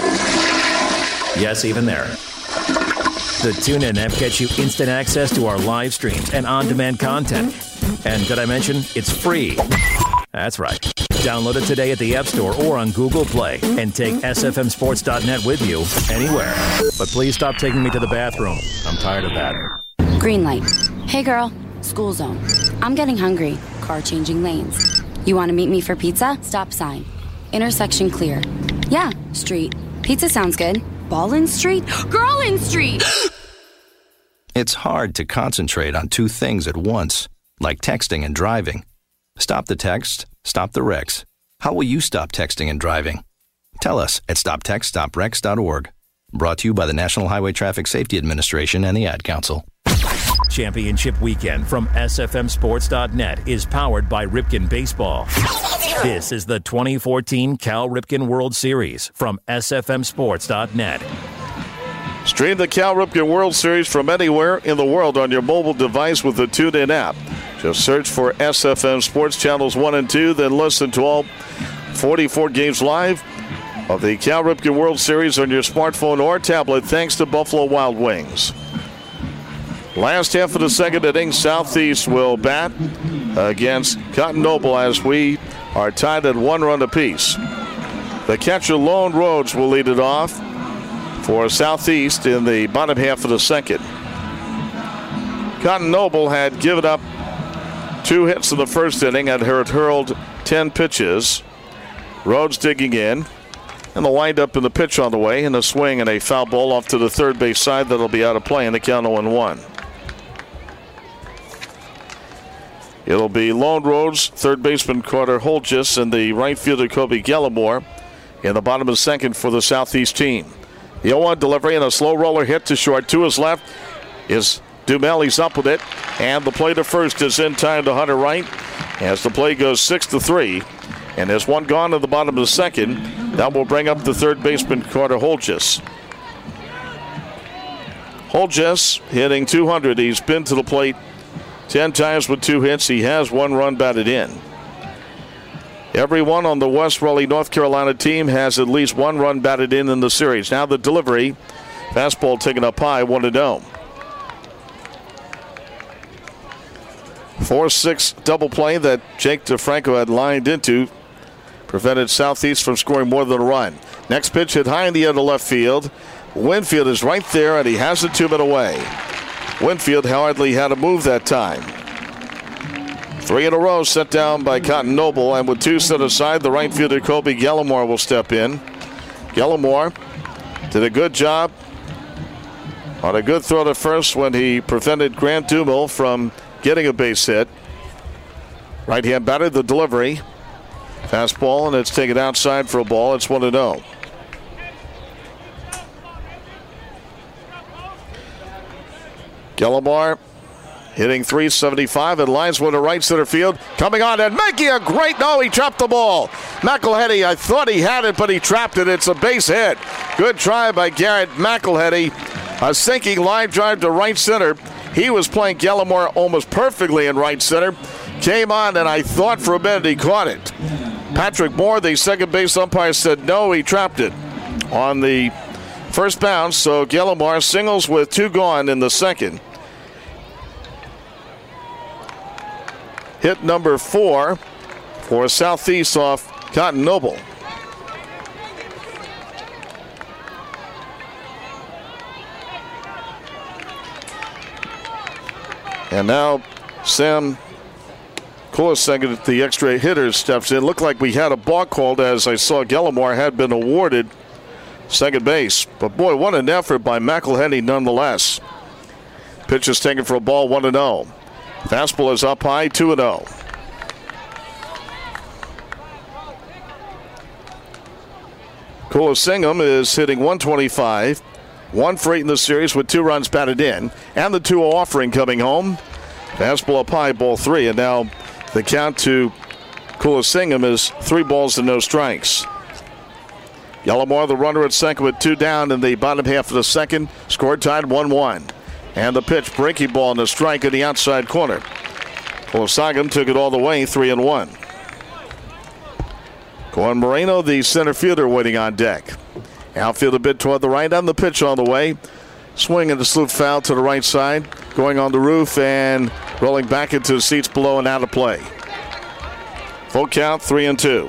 Speaker 1: Yes, even there. The TuneIn app gets you instant access to our live streams and on-demand content. And did I mention it's free? That's right. Download it today at the App Store or on Google Play and take S F M sports dot net with you anywhere. But please stop taking me to the bathroom. I'm tired of that.
Speaker 16: Green light. Hey girl, school zone. I'm getting hungry. Car changing lanes. You want to meet me for pizza? Stop sign. Intersection clear. Yeah, street. Pizza sounds good. Ball in street? Girl in street!
Speaker 17: It's hard to concentrate on two things at once, like texting and driving. Stop the text, stop the wrecks. How will you stop texting and driving? Tell us at stop text stop wrecks dot org. Brought to you by the National Highway Traffic Safety Administration and the Ad Council.
Speaker 1: Championship Weekend from S F M sports dot net is powered by Ripken Baseball. This is the twenty fourteen Cal Ripken World Series from S F M sports dot net.
Speaker 3: Stream the Cal Ripken World Series from anywhere in the world on your mobile device with the TuneIn app. Just search for S F M Sports Channels one and two, then listen to all forty-four games live of the Cal Ripken World Series on your smartphone or tablet, thanks to Buffalo Wild Wings. Last half of the second inning, Southeast will bat against Cotton Noble as we are tied at one run apiece. The catcher, Lone Rhodes, will lead it off for Southeast in the bottom half of the second. Cotton Noble had given up two hits in the first inning and had hurled ten pitches. Rhodes digging in, and the windup in the pitch on the way, and a swing and a foul ball off to the third base side that'll be out of play in the count oh and one. It'll be Lone Rhodes, third baseman Carter Holgis, and the right fielder Kobe Gallimore in the bottom of the second for the Southeast team. The oh one delivery and a slow roller hit to short. To his left is Dumel. He's up with it, and the play to first is in time to Hunter Wright as the play goes six to three. And there's one gone in the bottom of the second. That will bring up the third baseman Carter Holgis. Holgis hitting two hundred. He's been to the plate ten times with two hits. He has one run batted in. Everyone on the West Raleigh, North Carolina team has at least one run batted in in the series. Now the delivery. Fastball taken up high, one to oh. four six double play that Jake DeFranco had lined into prevented Southeast from scoring more than a run. Next pitch hit high in the air to left field. Winfield is right there, and he has it two men away. Winfield hardly had a move that time. Three in a row set down by Cotton Noble, and with two set aside, the right fielder Kobe Gallimore will step in. Gallimore did a good job on a good throw to first when he prevented Grant Dumel from getting a base hit. Right hand batter, the delivery. Fastball, and it's taken outside for a ball. It's one to oh. Gallimore hitting three seventy-five and lines one to right center field. Coming on and making a great, no, he trapped the ball. McElhenney, I thought he had it, but he trapped it. It's a base hit. Good try by Garrett McElhenney. A sinking line drive to right center. He was playing Gallimore almost perfectly in right center. Came on, and I thought for a minute he caught it. Patrick Moore, the second base umpire, said no, he trapped it on the first bounce. So Gallimore singles with two gone in the second. Hit number four for Southeast off Cotton Noble. And now Sam Kulisek, the extra hitter, steps in. Looked like we had a balk called as I saw Gallimore had been awarded second base. But boy, what an effort by McElhenney nonetheless. Pitch is taken for a ball, one and oh. Fastball is up high, two and oh. Kulisek is hitting one twenty-five. One for eight in the series with two runs batted in. And the two offering coming home. Fastball up high, ball three. And now the count to Kulisek is three balls and no strikes. Gallimore, the runner at second with two down in the bottom half of the second. Score tied one one. And the pitch, breaking ball and a strike in the outside corner. Kulisek took it all the way, three and one. Juan Moreno, the center fielder, waiting on deck. Outfield a bit toward the right, and the pitch on the way. Swing and a sloop foul to the right side. Going on the roof and rolling back into the seats below and out of play. Full count, three and two.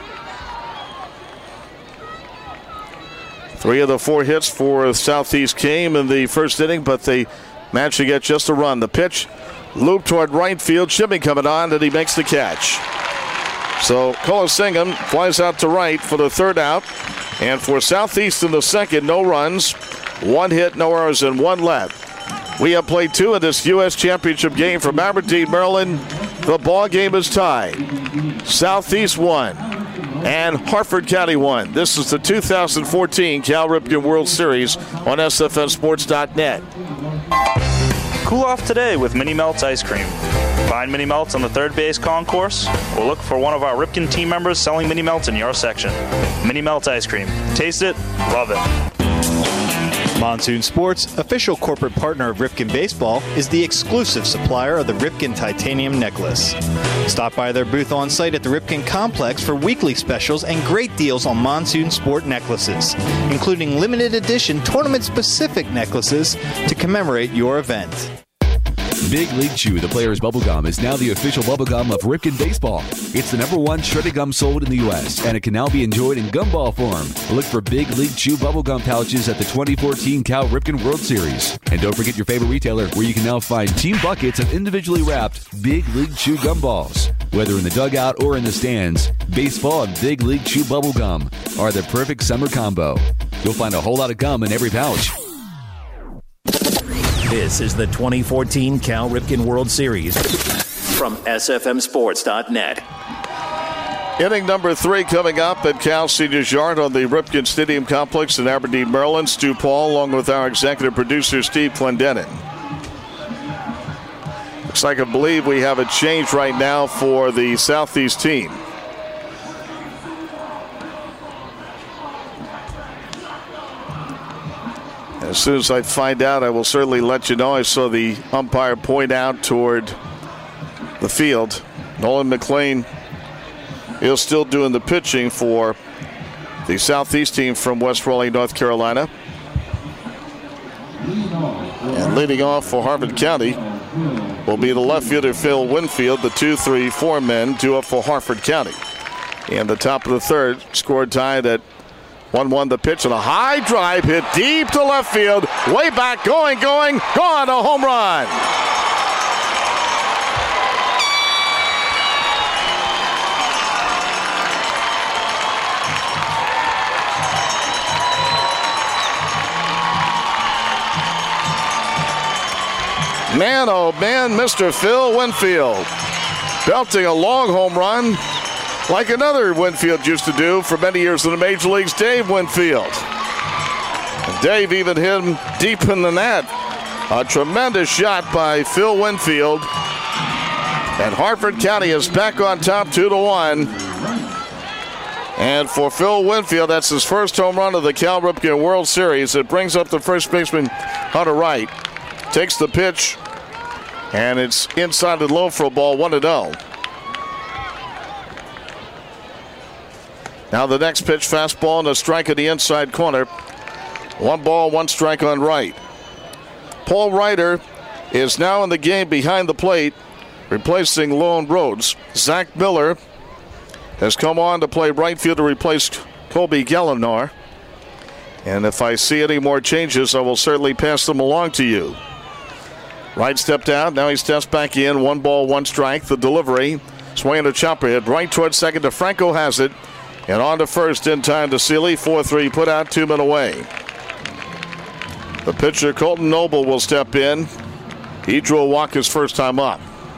Speaker 3: Three of the four hits for Southeast came in the first inning, but they managed to get just a run. The pitch, loop toward right field. Shimmy coming on, and he makes the catch. So Kulisek flies out to right for the third out. And for Southeast in the second, no runs, one hit, no errors, and one left. We have played two in this U S Championship game from Aberdeen, Maryland. The ball game is tied. Southeast won, and Harford County won. This is the two thousand fourteen Cal Ripken World Series on S F N Sports dot net.
Speaker 18: Cool off today with Mini Melts Ice Cream. Find Mini Melts on the third base concourse, or look for one of our Ripken team members selling Mini Melts in your section. Mini Melts Ice Cream. Taste it, love it.
Speaker 19: Monsoon Sports, official corporate partner of Ripken Baseball, is the exclusive supplier of the Ripken Titanium Necklace. Stop by their booth on site at the Ripken Complex for weekly specials and great deals on Monsoon Sport necklaces, including limited edition tournament-specific necklaces to commemorate your event.
Speaker 6: Big League Chew, the player's bubblegum, is now the official bubblegum of Ripken Baseball. It's the number one shredded gum sold in the U S, and it can now be enjoyed in gumball form. Look for Big League Chew bubblegum pouches at the twenty fourteen Cal Ripken World Series. And don't forget your favorite retailer, where you can now find team buckets of individually wrapped Big League Chew gumballs. Whether in the dugout or in the stands, baseball and Big League Chew bubblegum are the perfect summer combo. You'll find a whole lot of gum in every pouch.
Speaker 1: This is the twenty fourteen Cal Ripken World Series from S F M Sports dot net.
Speaker 3: Inning number three coming up at Cal Seniors Yard on the Ripken Stadium Complex in Aberdeen, Maryland. Stu Paul along with our executive producer Steve Clendenin. Looks like I believe we have a change right now for the Southeast team. As soon as I find out, I will certainly let you know. I saw the umpire point out toward the field. Nolan McLean is still doing the pitching for the Southeast team from West Raleigh, North Carolina. And leading off for Harford County will be the left fielder Phil Winfield. The two, three, four men due up for Harford County. And the top of the third, score tied at one one. The pitch and a high drive hit deep to left field. Way back, going, going, gone, a home run. Man, oh man, Mister Phil Winfield belting a long home run like another Winfield used to do for many years in the major leagues, Dave Winfield. And Dave even hit him deep in the net. A tremendous shot by Phil Winfield. And Harford County is back on top two to one. And for Phil Winfield, that's his first home run of the Cal Ripken World Series. It brings up the first baseman, Hunter Wright. Takes the pitch, and it's inside and low for a ball, one and oh. Now the next pitch, fastball and a strike in the inside corner. One ball, one strike on Wright. Paul Ryder is now in the game behind the plate, replacing Lone Rhodes. Zach Miller has come on to play right field to replace Colby Gallinar. And if I see any more changes, I will certainly pass them along to you. Wright stepped out. Now he steps back in. One ball, one strike. The delivery. Swinging a chopper hit right towards second. DeFranco has it. And on to first in time to Seeley. four three put out, two men away. The pitcher, Colton Noble, will step in. He drew a walk his first time up.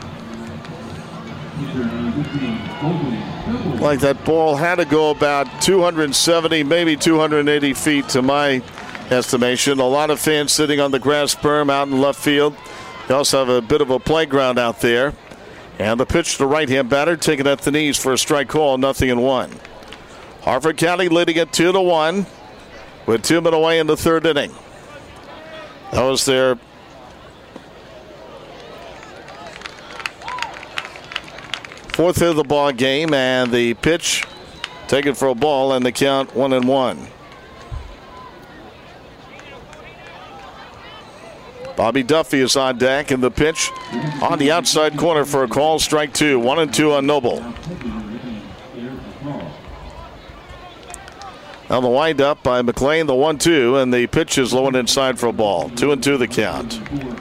Speaker 3: Like that ball had to go about two hundred seventy, maybe two hundred eighty feet to my estimation. A lot of fans sitting on the grass berm out in left field. They also have a bit of a playground out there. And the pitch to the right-hand batter, taken at the knees for a strike call, nothing in one. Harford County leading it two to one with two men away in the third inning. That was their fourth hit of the ball game, and the pitch taken for a ball, and the count one and one. Bobby Duffy is on deck, and the pitch on the outside corner for a call, strike two. One and two on Noble. Now the windup by McLean, the one two, and the pitch is low and inside for a ball. Two and two the count.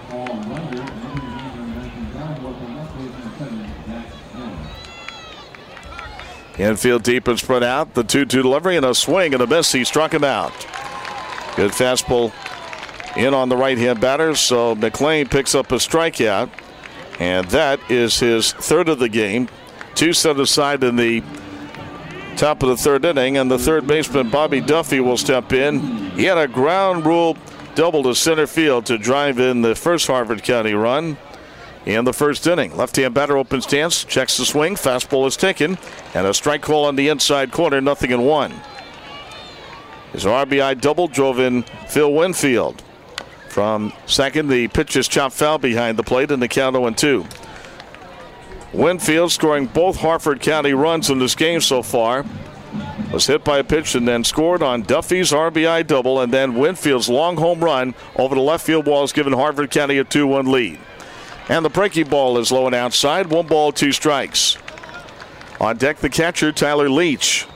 Speaker 3: Infield deep and spread out. The two two delivery and a swing and a miss. He struck him out. Good fastball in on the right-hand batter, so McLean picks up a strikeout, and that is his third of the game. Two set aside in the top of the third inning, and the third baseman, Bobby Duffy, will step in. He had a ground rule double to center field to drive in the first Harford County run in the first inning. Left-hand batter opens stance, checks the swing, fastball is taken, and a strike call on the inside corner, nothing in one. His R B I double drove in Phil Winfield. From second, the pitch is chopped foul behind the plate, and the count oh and two. Winfield, scoring both Harford County runs in this game so far, was hit by a pitch and then scored on Duffy's R B I double, and then Winfield's long home run over the left field wall has given Harford County a two one lead. And the breaking ball is low and outside. One ball, two strikes. On deck, the catcher, Tyler Leach.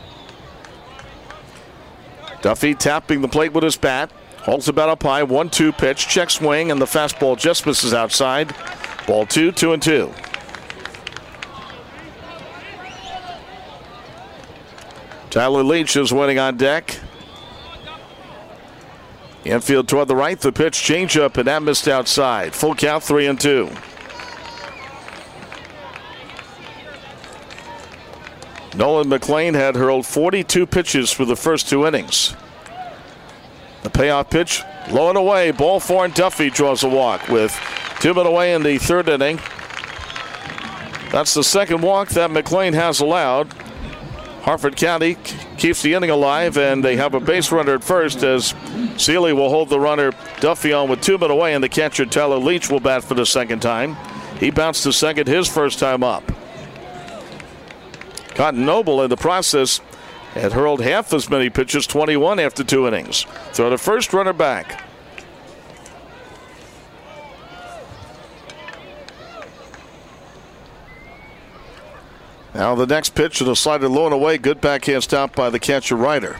Speaker 3: Duffy tapping the plate with his bat. Holds the bat up high. one two pitch. Check swing, and the fastball just misses outside. Ball two, two and two. Tyler Leach is waiting on deck. Infield toward the right. The pitch changeup, and that missed outside. Full count, three and two. Nolan McLean had hurled forty-two pitches for the first two innings. The payoff pitch, low and away. Ball four, and Duffy draws a walk with two men away in the third inning. That's the second walk that McLean has allowed. Harford County keeps the inning alive, and they have a base runner at first as Seeley will hold the runner Duffy on with two men away, and the catcher Tyler Leach will bat for the second time. He bounced to second his first time up. Cotton Noble in the process had hurled half as many pitches, twenty-one after two innings. Throw the first runner back. Now the next pitch and a slider low and away. Good backhand stop by the catcher Ryder.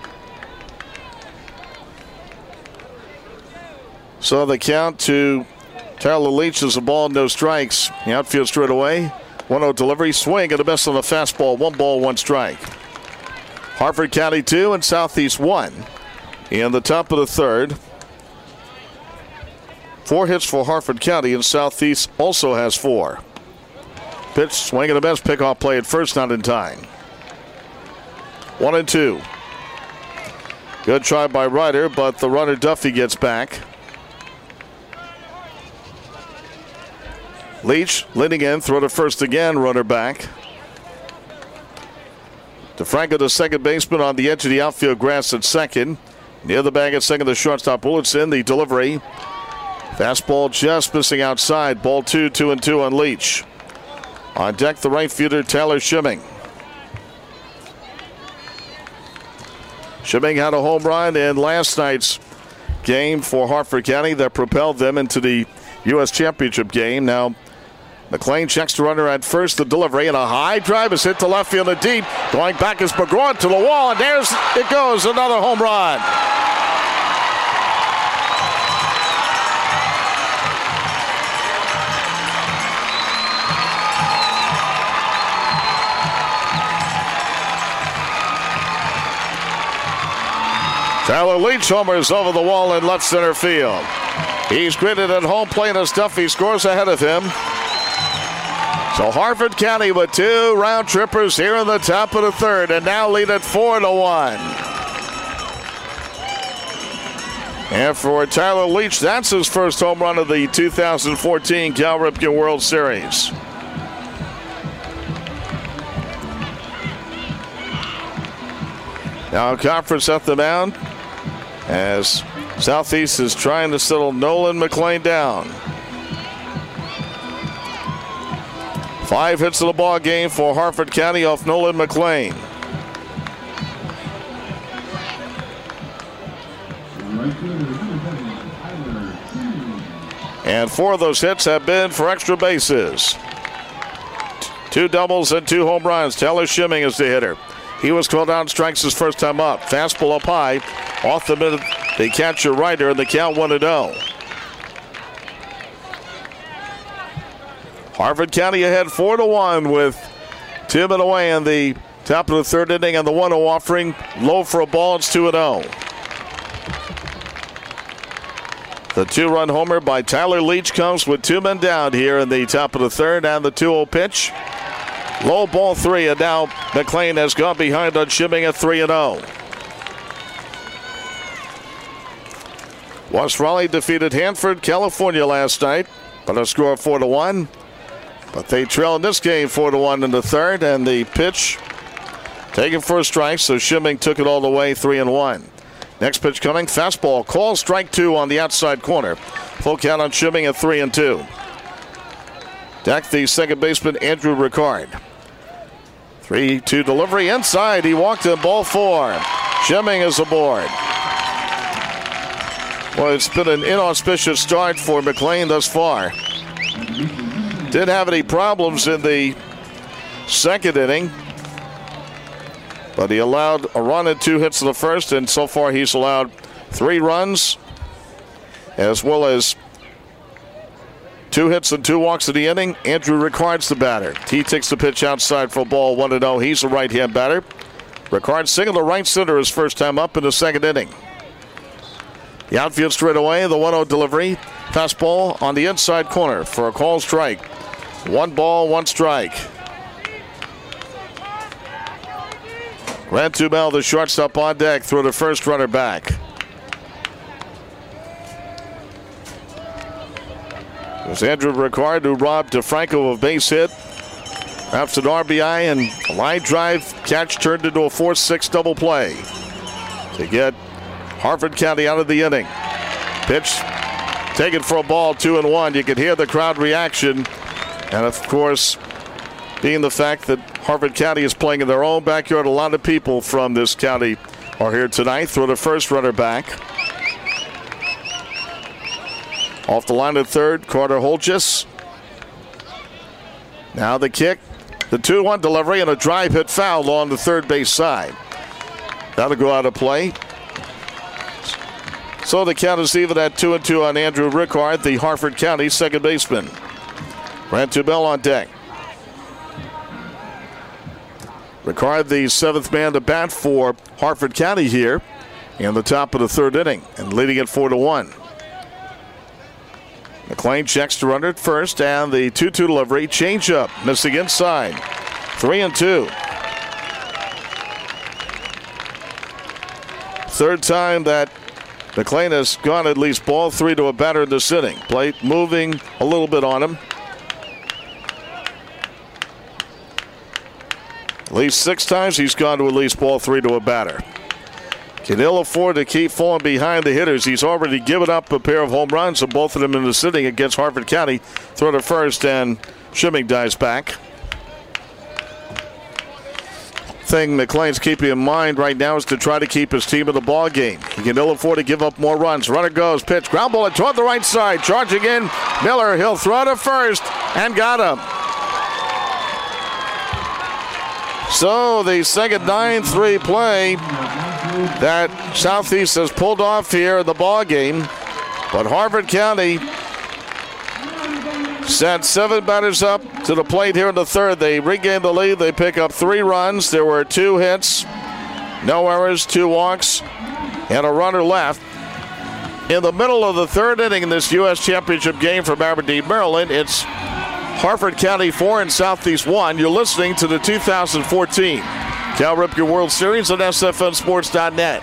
Speaker 3: So the count to Tyler Leach is a ball, no strikes. The outfield straight away. one oh delivery. Swing and a miss on the fastball. One ball, one strike. Harford County two and Southeast one. In the top of the third. Four hits for Harford County, and Southeast also has four. Pitch, swing and a miss. Pickoff play at first, not in time. One and two. Good try by Ryder, but the runner Duffy gets back. Leach leading in, throw to first again, runner back. DeFranco, the second baseman, on the edge of the outfield grass at second. Near the bag at second, the shortstop Bullets in the delivery. Fastball just missing outside. Ball two, two and two on Leach. On deck, the right fielder Tyler Schimming. Schimming had a home run in last night's game for Harford County that propelled them into the U S Championship game. Now McLean checks the runner at first. The delivery and a high drive is hit to left field and deep. Going back is McGraw to the wall, and there's it goes, another home run. Tyler Leach homers over the wall in left center field. He's greeted at home plate as Duffy scores ahead of him. So Harford County with two round trippers here in the top of the third, and now lead at four to one. And for Tyler Leach, that's his first home run of the two thousand fourteen Cal Ripken World Series. Now conference at the mound as Southeast is trying to settle Nolan McLean down. Five hits in the ball game for Harford County off Nolan McLean. And four of those hits have been for extra bases. Two doubles and two home runs. Tyler Schimming is the hitter. He was called out, strikes his first time up. Fastball up high. Off the middle, they catch a Ryder, and the count one and oh. Harford County ahead four to one with two men away in the top of the third inning, and the one oh offering low for a ball. It's two and oh. The two-run homer by Tyler Leach comes with two men down here in the top of the third, and the two oh pitch. Low ball three, and now McLean has gone behind on Schimming at three and oh. West Raleigh defeated Hanford, California last night by a score of four to one. But they trail in this game four to one in the third, and the pitch taken for a strike, so Schimming took it all the way, three and one. Next pitch coming, fastball, call, strike two on the outside corner. Full count on Schimming at three and two. Deck the second baseman Andrew Ricard. three two delivery inside. He walked in ball four. Schimming is aboard. Well, it's been an inauspicious start for McLean thus far. Didn't have any problems in the second inning, but he allowed a run and two hits in the first, and so far he's allowed three runs as well as two hits and two walks in the inning. Andrew Ricard's the batter. He takes the pitch outside for a ball, one and oh. He's a right-hand batter. Ricard single to right center his first time up in the second inning. The outfield straight away, the one oh delivery. Fastball on the inside corner for a call strike. One ball, one strike. Grant Dumel, the shortstop, on deck, throw the first runner back. It was Andrew Ricard who robbed DeFranco of a base hit. Perhaps an R B I, and a line drive catch turned into a four six double play to get Harford County out of the inning. Pitch taken for a ball, two and one. You can hear the crowd reaction. And of course, being the fact that Harford County is playing in their own backyard, a lot of people from this county are here tonight. Throw the first runner back. Off the line at third, Carter Holgis. Now the kick. The two one delivery and a drive hit foul on the third base side. That'll go out of play. So the count is even at two and two on Andrew Rickard, the Harford County second baseman. Brant Tubell on deck. Rickard, the seventh man to bat for Harford County here in the top of the third inning and leading it four to one. McLean checks to run at first, and the two two delivery, changeup, missing inside. Three and two. Third time that McLean has gone at least ball three to a batter in this inning. Plate moving a little bit on him. At least six times he's gone to at least ball three to a batter. Can ill afford to keep falling behind the hitters. He's already given up a pair of home runs, and both of them in the sitting against Harford County. Throw to first, and Shimming dives back. Thing McLean's keeping in mind right now is to try to keep his team in the ball game. He can ill afford to give up more runs. Runner goes, pitch, ground ball toward the right side, charging in. Miller, he'll throw to first, and got him. So the second nine three play that Southeast has pulled off here in the ball game, but Harford County sent seven batters up to the plate here in the third. They regain the lead. They pick up three runs. There were two hits, no errors, two walks, and a runner left. In the middle of the third inning in this U S Championship game from Aberdeen, Maryland, it's Harford County four and Southeast one. You're listening to the two thousand fourteen Cal Ripken World Series on S F N Sports dot net.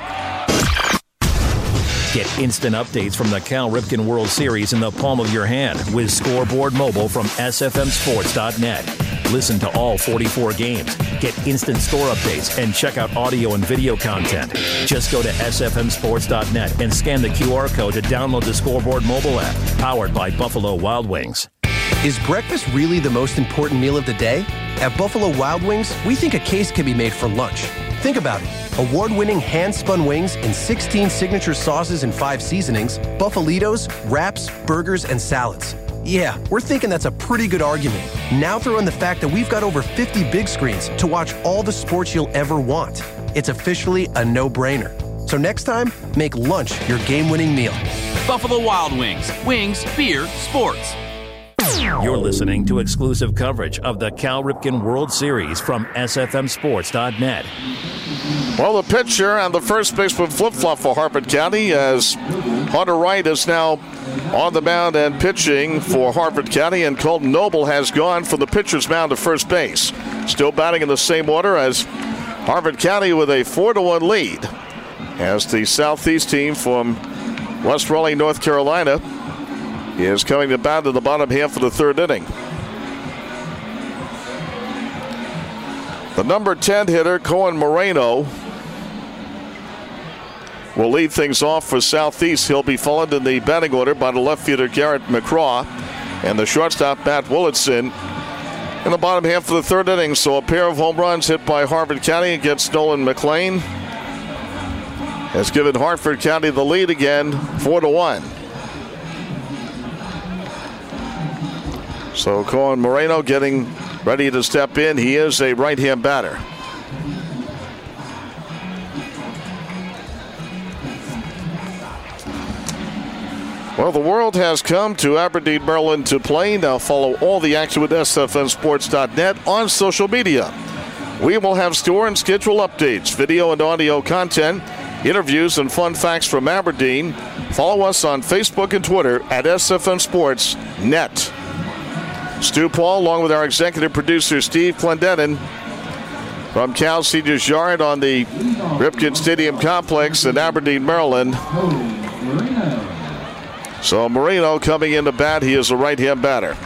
Speaker 1: Get instant updates from the Cal Ripken World Series in the palm of your hand with Scoreboard Mobile from S F M Sports dot net. Listen to all forty-four games, get instant score updates, and check out audio and video content. Just go to S F M Sports dot net and scan the Q R code to download the Scoreboard mobile app, powered by Buffalo Wild Wings.
Speaker 4: Is breakfast really the most important meal of the day? At Buffalo Wild Wings, we think a case can be made for lunch. Think about it. Award-winning hand-spun wings in sixteen signature sauces and five seasonings, Buffalitos, wraps, burgers, and salads. Yeah, we're thinking that's a pretty good argument. Now throw in the fact that we've got over fifty big screens to watch all the sports you'll ever want. It's officially a no-brainer. So next time, make lunch your game-winning meal.
Speaker 5: Buffalo Wild Wings. Wings, beer, sports.
Speaker 1: You're listening to exclusive coverage of the Cal Ripken World Series from S F M Sports dot net.
Speaker 3: Well, the pitcher and the first baseman flip-flop for Harford County, as Hunter Wright is now on the mound and pitching for Harford County, and Colton Noble has gone from the pitcher's mound to first base. Still batting in the same order as Harford County with a four to one lead, as the Southeast team from West Raleigh, North Carolina, is coming to bat in the bottom half of the third inning. The number ten hitter, Cohen Moreno, will lead things off for Southeast. He'll be followed in the batting order by the left fielder, Garrett McCraw, and the shortstop, Matt Willitson, in the bottom half of the third inning. So a pair of home runs hit by Harford County against Nolan McLean has given Harford County the lead again, four to one. So Cohen Moreno getting ready to step in. He is a right-hand batter. Well, the world has come to Aberdeen, Maryland to play. Now follow all the action with S F N Sports dot net on social media. We will have store and schedule updates, video and audio content, interviews, and fun facts from Aberdeen. Follow us on Facebook and Twitter at S F N Sports dot net. Stu Paul, along with our executive producer, Steve Clendenin, from Cal Seniors Yard on the Ripken Stadium Complex in Aberdeen, Maryland. So Moreno coming in to bat. He is a right-hand batter.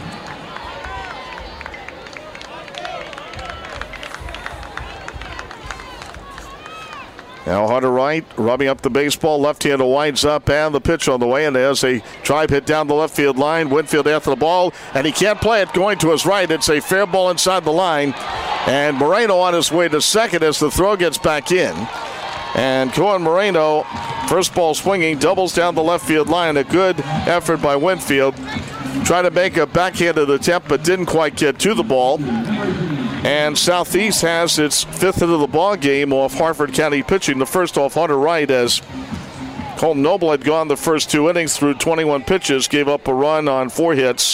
Speaker 3: Now Hunter Wright rubbing up the baseball. Left-hander winds up, and the pitch on the way. And there's a drive hit down the left field line. Winfield after the ball, and he can't play it going to his right. It's a fair ball inside the line. And Moreno on his way to second as the throw gets back in. And Cohen Moreno, first ball swinging, doubles down the left field line. A good effort by Winfield. Tried to make a backhanded attempt, but didn't quite get to the ball. And Southeast has its fifth hit of the ball game off Harford County pitching. The first off Hunter Wright, as Colton Noble had gone the first two innings through twenty-one pitches, gave up a run on four hits.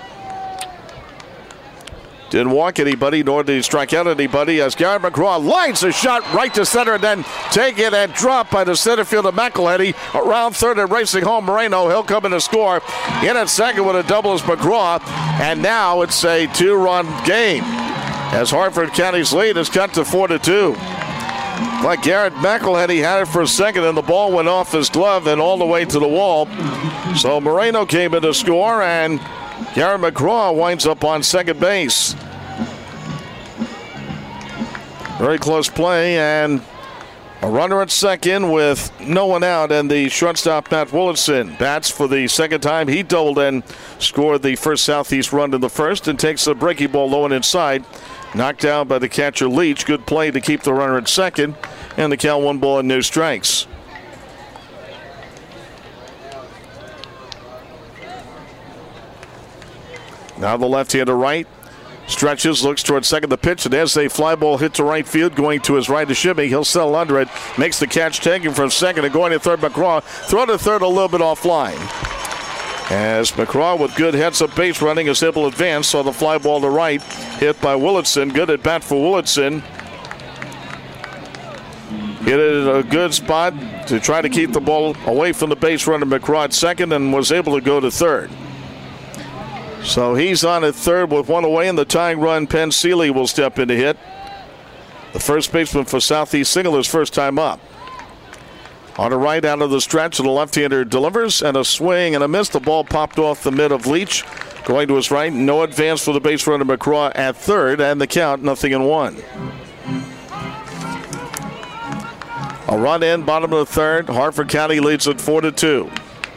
Speaker 3: Didn't walk anybody, nor did he strike out anybody, as Garrett McGraw lines a shot right to center and then taken and dropped by the center fielder McElhenney. Around third and racing home Moreno. He'll come in to score. In at second with a double is McGraw. And now it's a two-run game, as Harford County's lead is cut to four to two. Like Garrett McElhenney had it for a second, and the ball went off his glove and all the way to the wall. So Moreno came in to score, and Garrett McGraw winds up on second base. Very close play, and a runner at second with no one out, and the shortstop Matt Willardson bats for the second time. He doubled and scored the first Southeast run in the first, and takes a breaking ball low and inside. Knocked down by the catcher Leach. Good play to keep the runner at second, and the count one ball and no strikes. Now the left-hander right. Stretches, looks towards second the pitch, and there's a fly ball hit to right field, going to his right to Shimmy. He'll settle under it, makes the catch, taking from second and going to third. McGraw throw to third a little bit offline, as McGraw with good heads-up base running is able to advance. Saw the fly ball to right, hit by Willardson. Good at bat for Willardson. Hit it at a good spot to try to keep the ball away from the base runner McGraw at second, and was able to go to third. So he's on at third with one away, and the tying run, Penn Seeley, will step in to hit. The first baseman for Southeast single his first time up. On the right, out of the stretch, and the left-hander delivers, and a swing and a miss. The ball popped off the mid of Leach. Going to his right, no advance for the base runner McGraw at third, and the count, nothing in one. A run in, bottom of the third. Harford County leads at four to two.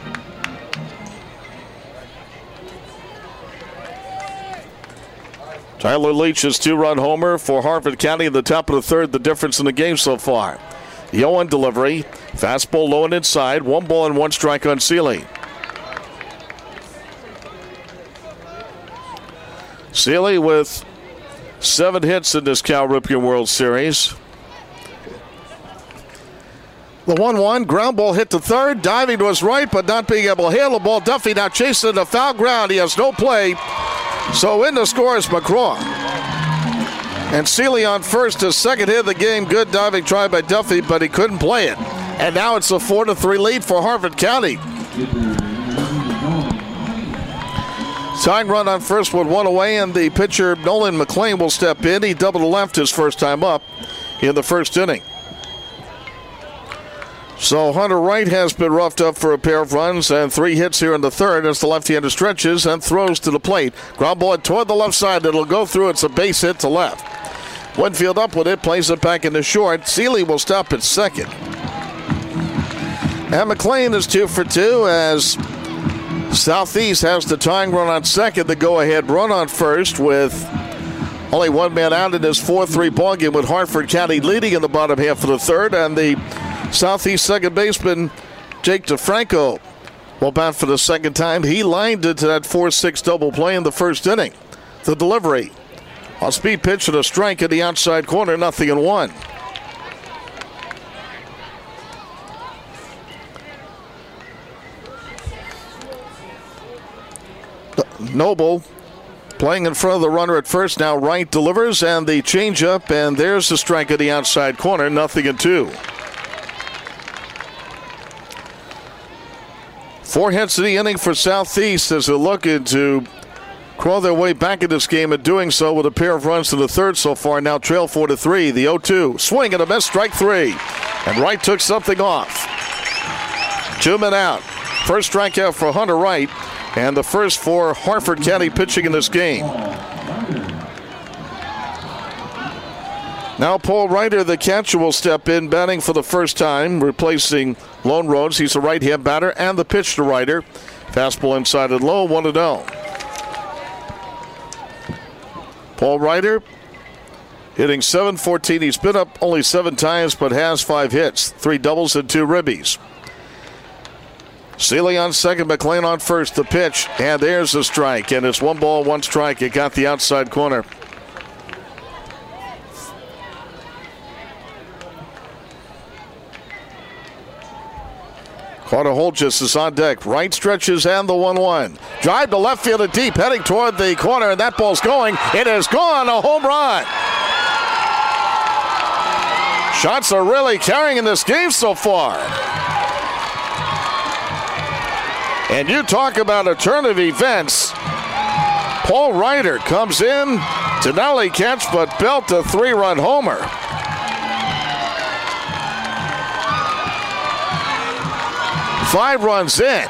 Speaker 3: Tyler Leach's two-run homer for Harford County in the top of the third, the difference in the game so far. The oh one delivery, fastball low and inside, one ball and one strike on Seeley. Seeley with seven hits in this Cal Ripken World Series. The one one, ground ball hit to third, diving to his right, but not being able to handle the ball. Duffy now chasing the foul ground. He has no play. So in to score is McGraw. And Seeley on first, his second hit of the game. Good diving try by Duffy, but he couldn't play it. And now it's a four to three lead for Harford County. Tying run on first with one away, and the pitcher Nolan McLean will step in. He doubled to left his first time up in the first inning. So Hunter Wright has been roughed up for a pair of runs and three hits here in the third as the left-hander stretches and throws to the plate. Ground ball toward the left side. It'll go through. It's a base hit to left. Winfield up with it, plays it back into short. Seeley will stop at second. And McLean is two for two as Southeast has the tying run on second, the go-ahead run on first with only one man out in this four three ballgame, with Harford County leading in the bottom half of the third, and the Southeast second baseman Jake DeFranco will bat for the second time. He lined it to that four six double play in the first inning. The delivery, a speed pitch and a strike in the outside corner, nothing in one. Noble playing in front of the runner at first. Now Wright delivers, and the changeup, and there's the strike at the outside corner, nothing in two. Four hits in the inning for Southeast as they're looking to crawl their way back in this game, and doing so with a pair of runs to the third so far. Now trail four to three. The oh two swing and a miss, strike three, and Wright took something off. Two men out. First strikeout for Hunter Wright, and the first for Harford County pitching in this game. Now Paul Ryder, the catcher, will step in, batting for the first time, replacing Lone Rhodes. He's a right-hand batter, and the pitch to Ryder. Fastball inside and low, one and oh. Paul Ryder hitting seven fourteen. He's been up only seven times, but has five hits, three doubles and two ribbies. Seeley on second, McLean on first. The pitch, and there's a strike, and it's one ball, one strike. It got the outside corner. Carter Holgis is on deck. Right stretches and the one one. Drive to left field and deep, heading toward the corner, and that ball's going. It is gone, a home run. Shots are really carrying in this game so far. And you talk about a turn of events. Paul Reiter comes in to not only catch but belt a three-run homer. Five runs in.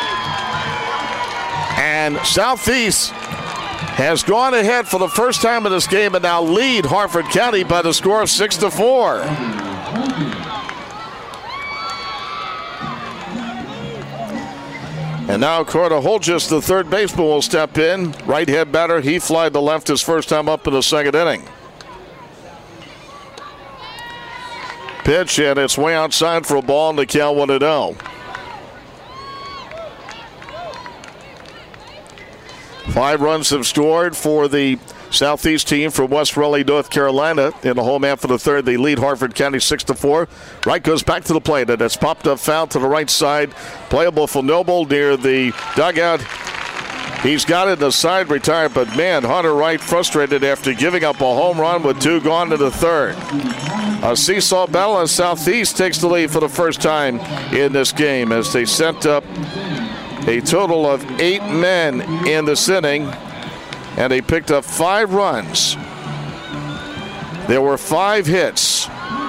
Speaker 3: And Southeast has gone ahead for the first time in this game and now lead Harford County by the score of six to four. And now Carter Holgis, the third baseman, will step in. Right hand batter, he flied to left his first time up in the second inning. Pitch, and it's way outside for a ball, and the count one and oh. Five runs have scored for the Southeast team from West Raleigh, North Carolina. In the home half of the third, they lead Harford County six to four. Wright goes back to the plate, and it's popped up foul to the right side. Playable for Noble near the dugout. He's got it in the side retired, but man, Hunter Wright frustrated after giving up a home run with two gone to the third. A seesaw battle, and Southeast takes the lead for the first time in this game as they sent up a total of eight men in this inning, and they picked up five runs. There were five hits.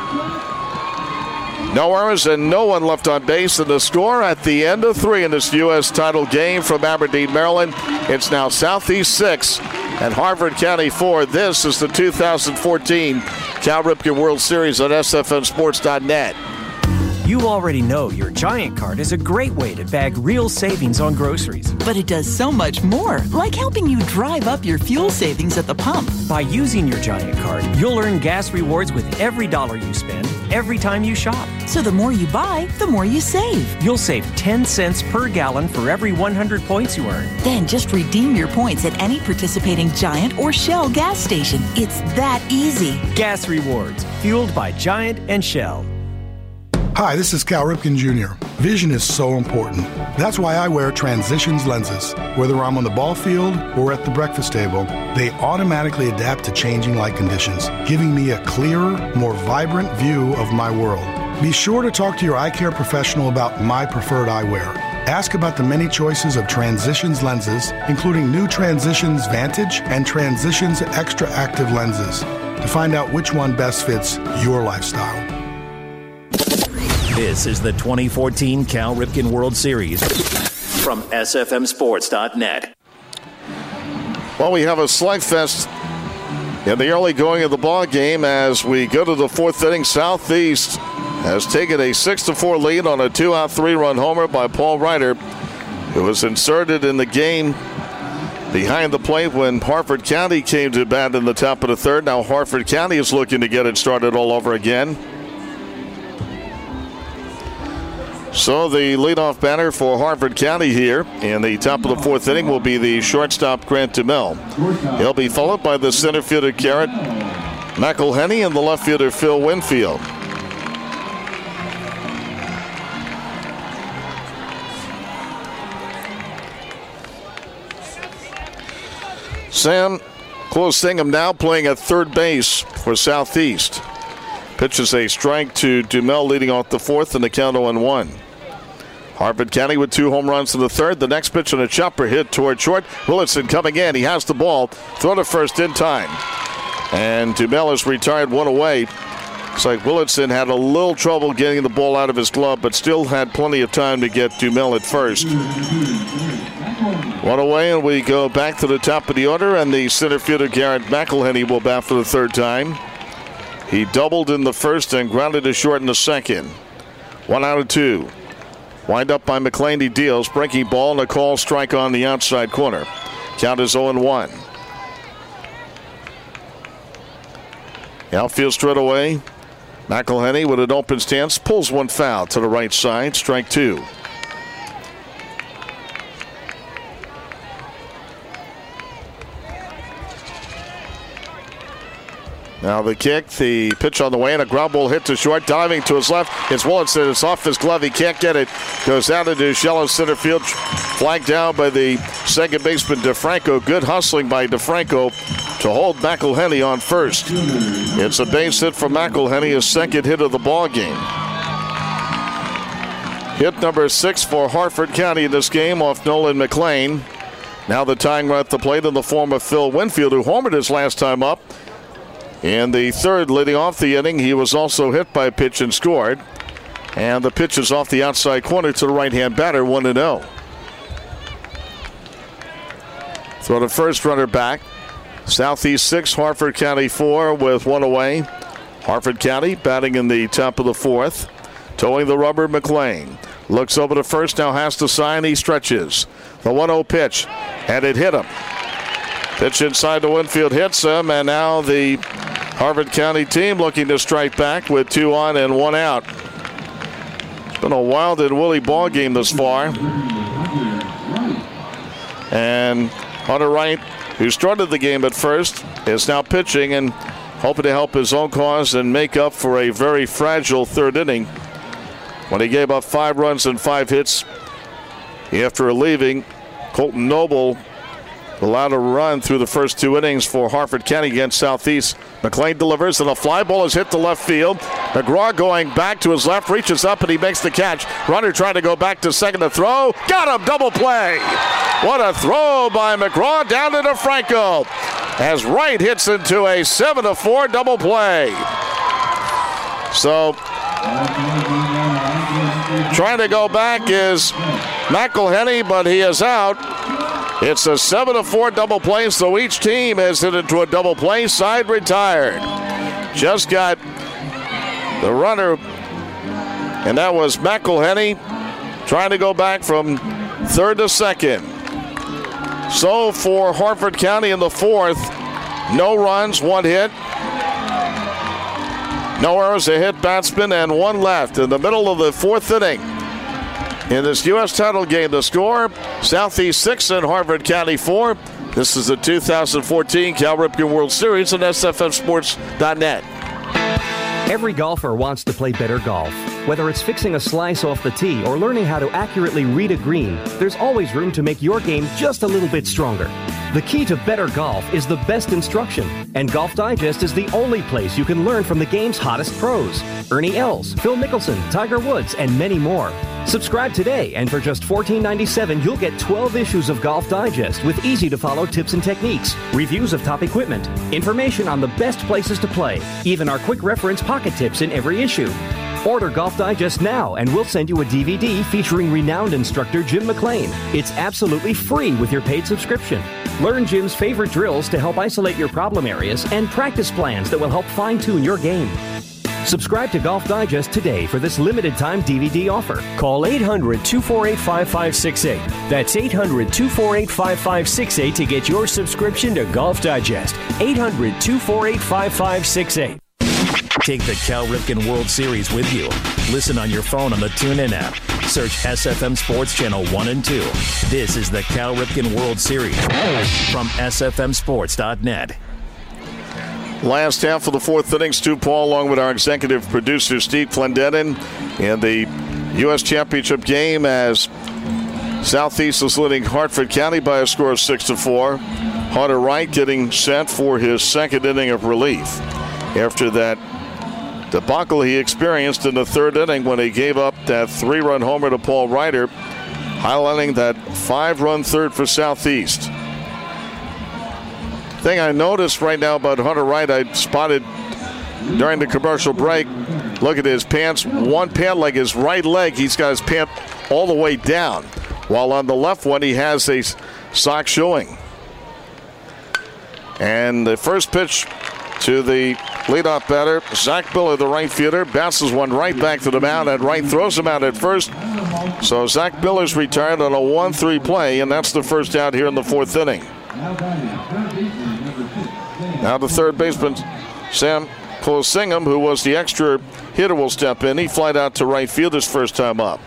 Speaker 3: No errors and no one left on base. And the score at the end of three in this U S title game from Aberdeen, Maryland. It's now Southeast six and Harford County four. This is the two thousand fourteen Cal Ripken World Series on S F M Sports dot net.
Speaker 12: You already know your Giant Card is a great way to bag real savings on groceries.
Speaker 13: But it does so much more, like helping you drive up your fuel savings at the pump.
Speaker 12: By using your Giant Card, you'll earn gas rewards with every dollar you spend, every time you shop.
Speaker 13: So the more you buy, the more you save.
Speaker 12: You'll save ten cents per gallon for every one hundred points you earn.
Speaker 13: Then just redeem your points at any participating Giant or Shell gas station. It's that easy.
Speaker 12: Gas rewards, fueled by Giant and Shell.
Speaker 11: Hi, this is Cal Ripken Junior Vision is so important. That's why I wear Transitions lenses. Whether I'm on the ball field or at the breakfast table, they automatically adapt to changing light conditions, giving me a clearer, more vibrant view of my world. Be sure to talk to your eye care professional about my preferred eyewear. Ask about the many choices of Transitions lenses, including new Transitions Vantage and Transitions Extra Active lenses, to find out which one best fits your lifestyle.
Speaker 1: This is the twenty fourteen Cal Ripken World Series from S F M Sports dot net.
Speaker 3: Well, we have a slugfest in the early going of the ball game as we go to the fourth inning. Southeast has taken a six to four lead on a two-out, three-run homer by Paul Reiter, who was inserted in the game behind the plate when Harford County came to bat in the top of the third. Now Harford County is looking to get it started all over again. So the leadoff batter for Harford County here in the top of the fourth inning will be the shortstop Grant DeMille. He'll be followed by the center fielder Garrett McElhenney and the left fielder Phil Winfield. Sam Close-Singham now playing at third base for Southeast. Pitches a strike to DeMille leading off the fourth and the count oh and one. Harford County with two home runs in the third. The next pitch on a chopper hit toward short. Willitson coming in. He has the ball. Throw to first in time. And DeMille is retired one away. It's like Willitson had a little trouble getting the ball out of his glove, but still had plenty of time to get DeMille at first. One away, and we go back to the top of the order, and the center fielder Garrett McElhenney will bat for the third time. He doubled in the first and grounded to short in the second. One out of two. Wind up by McLean. He deals. Breaking ball and a call strike on the outside corner. Count is oh and one. Outfield straight away. McElhenney with an open stance pulls one foul to the right side. Strike two. Now the kick, the pitch on the way, and a ground ball hit to short, diving to his left. It's Williamson. It's off his glove. He can't get it. Goes down into shallow center field. Flagged down by the second baseman, DeFranco. Good hustling by DeFranco to hold McElhenney on first. It's a base hit for McElhenney, his second hit of the ball game. Hit number six for Hartford County in this game off Nolan McLean. Now the tying run at the plate in the form of Phil Winfield, who homered his last time up. In the third, leading off the inning, he was also hit by a pitch and scored. And the pitch is off the outside corner to the right-hand batter, one and oh. Throw the first runner back. Southeast six, Hartford County four with one away. Hartford County batting in the top of the fourth. Towing the rubber, McLean. Looks over to first, now has to sign, he stretches. The one oh pitch, and it hit him. Pitch inside to Winfield hits him, and now the Hartford County team looking to strike back with two on and one out. It's been a wild and woolly ball game this far. And Hunter Wright, who started the game at first, is now pitching and hoping to help his own cause and make up for a very fragile third inning when he gave up five runs and five hits after leaving. Colton Noble allowed a run through the first two innings for Hartford County against Southeast. McLean delivers, and a fly ball is hit to left field. McGraw going back to his left, reaches up, and he makes the catch. Runner trying to go back to second to throw. Got him, double play. What a throw by McGraw down to DeFranco as Wright hits into a seven to four double play. So trying to go back is McElhenney, but he is out. It's a seven to four double play, so each team has hit into a double play. Side retired. Just got the runner, and that was McElhenney trying to go back from third to second. So for Hartford County in the fourth, no runs, one hit. No errors, a hit batsman, and one left in the middle of the fourth inning. In this U S title game, the score, Southeast six and Hartford County four. This is the two thousand fourteen Cal Ripken World Series on S F M Sports dot net.
Speaker 20: Every golfer wants to play better golf. Whether it's fixing a slice off the tee or learning how to accurately read a green, there's always room to make your game just a little bit stronger. The key to better golf is the best instruction, and Golf Digest is the only place you can learn from the game's hottest pros. Ernie Els, Phil Mickelson, Tiger Woods, and many more. Subscribe today, and for just fourteen ninety-seven, you'll get twelve issues of Golf Digest with easy-to-follow tips and techniques, reviews of top equipment, information on the best places to play, even our quick reference pocket tips in every issue. Order Golf Digest now, and we'll send you a D V D featuring renowned instructor Jim McLean. It's absolutely free with your paid subscription. Learn Jim's favorite drills to help isolate your problem areas and practice plans that will help fine-tune your game. Subscribe to Golf Digest today for this limited-time D V D offer.
Speaker 12: Call eight hundred, two four eight, five five six eight. That's eight hundred, two four eight, five five six eight to get your subscription to Golf Digest. eight hundred, two four eight, five five six eight.
Speaker 1: Take the Cal Ripken World Series with you. Listen on your phone on the TuneIn app. Search S F M Sports Channel one and two. This is the Cal Ripken World Series from S F M Sports dot net.
Speaker 3: Last half of the fourth inning, Stu Paul along with our executive producer Steve Clendenin in the U S Championship game as Southeast is leading Hartford County by a score of six to four. Hunter Wright getting set for his second inning of relief after that debacle he experienced in the third inning when he gave up that three-run homer to Paul Ryder, highlighting that five-run third for Southeast. Thing I noticed right now about Hunter Wright, I spotted during the commercial break, look at his pants, one pant leg, his right leg, he's got his pant all the way down, while on the left one he has a sock showing. And the first pitch to the leadoff batter, Zach Miller, the right fielder, bounces one right back to the mound, and Wright throws him out at first. So Zach Miller's retired on a one three play, and that's the first out here in the fourth inning. Now the third baseman, Sam Closingham, who was the extra hitter, will step in. He flied out to right field his first time up.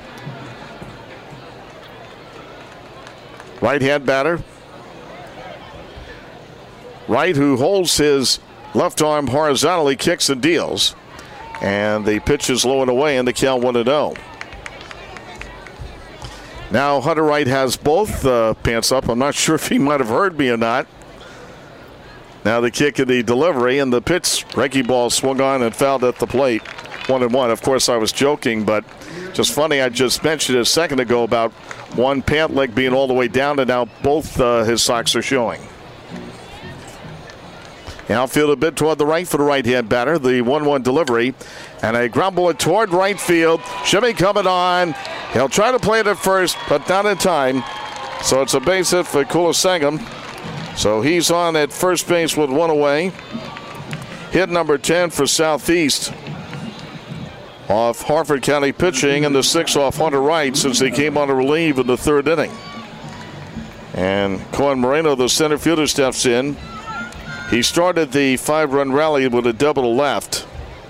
Speaker 3: Right-hand batter. Wright, who holds his left arm horizontally kicks and deals. And the pitch is low and away, and the count one and oh. Now Hunter Wright has both uh, pants up. I'm not sure if he might have heard me or not. Now the kick and the delivery, and the pitch, breaking ball swung on and fouled at the plate. One and one. Of course, I was joking, but just funny. I just mentioned a second ago about one pant leg being all the way down, and now both uh, his socks are showing. Outfield a bit toward the right for the right-hand batter. The one one delivery. And a ground ball toward right field. Shimmy coming on. He'll try to play it at first, but not in time. So it's a base hit for Kulasangam. So he's on at first base with one away. Hit number ten for Southeast off Harford County pitching, and the six off Hunter Wright since he came on to relieve in the third inning. And Cohen Moreno, the center fielder, steps in. He started the five-run rally with a double to left,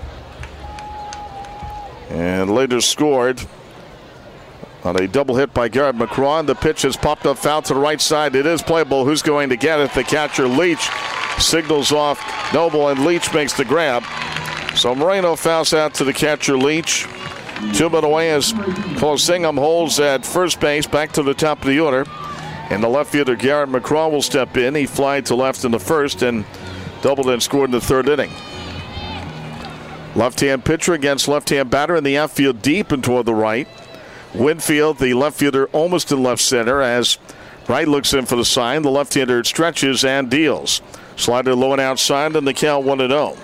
Speaker 3: and later scored on a double hit by Garrett McCraw. And the pitch has popped up foul to the right side. It is playable. Who's going to get it? The catcher, Leach, signals off Noble, and Leach makes the grab. So Moreno fouls out to the catcher, Leach. Two men away as Kulasangam holds at first base, back to the top of the order. And the left fielder, Garrett McCraw, will step in. He flied to left in the first and doubled and scored in the third inning. Left-hand pitcher against left-hand batter in the outfield deep and toward the right. Winfield, the left fielder, almost in left center as Wright looks in for the sign. The left-hander stretches and deals. Slider low and outside, and the count one and oh.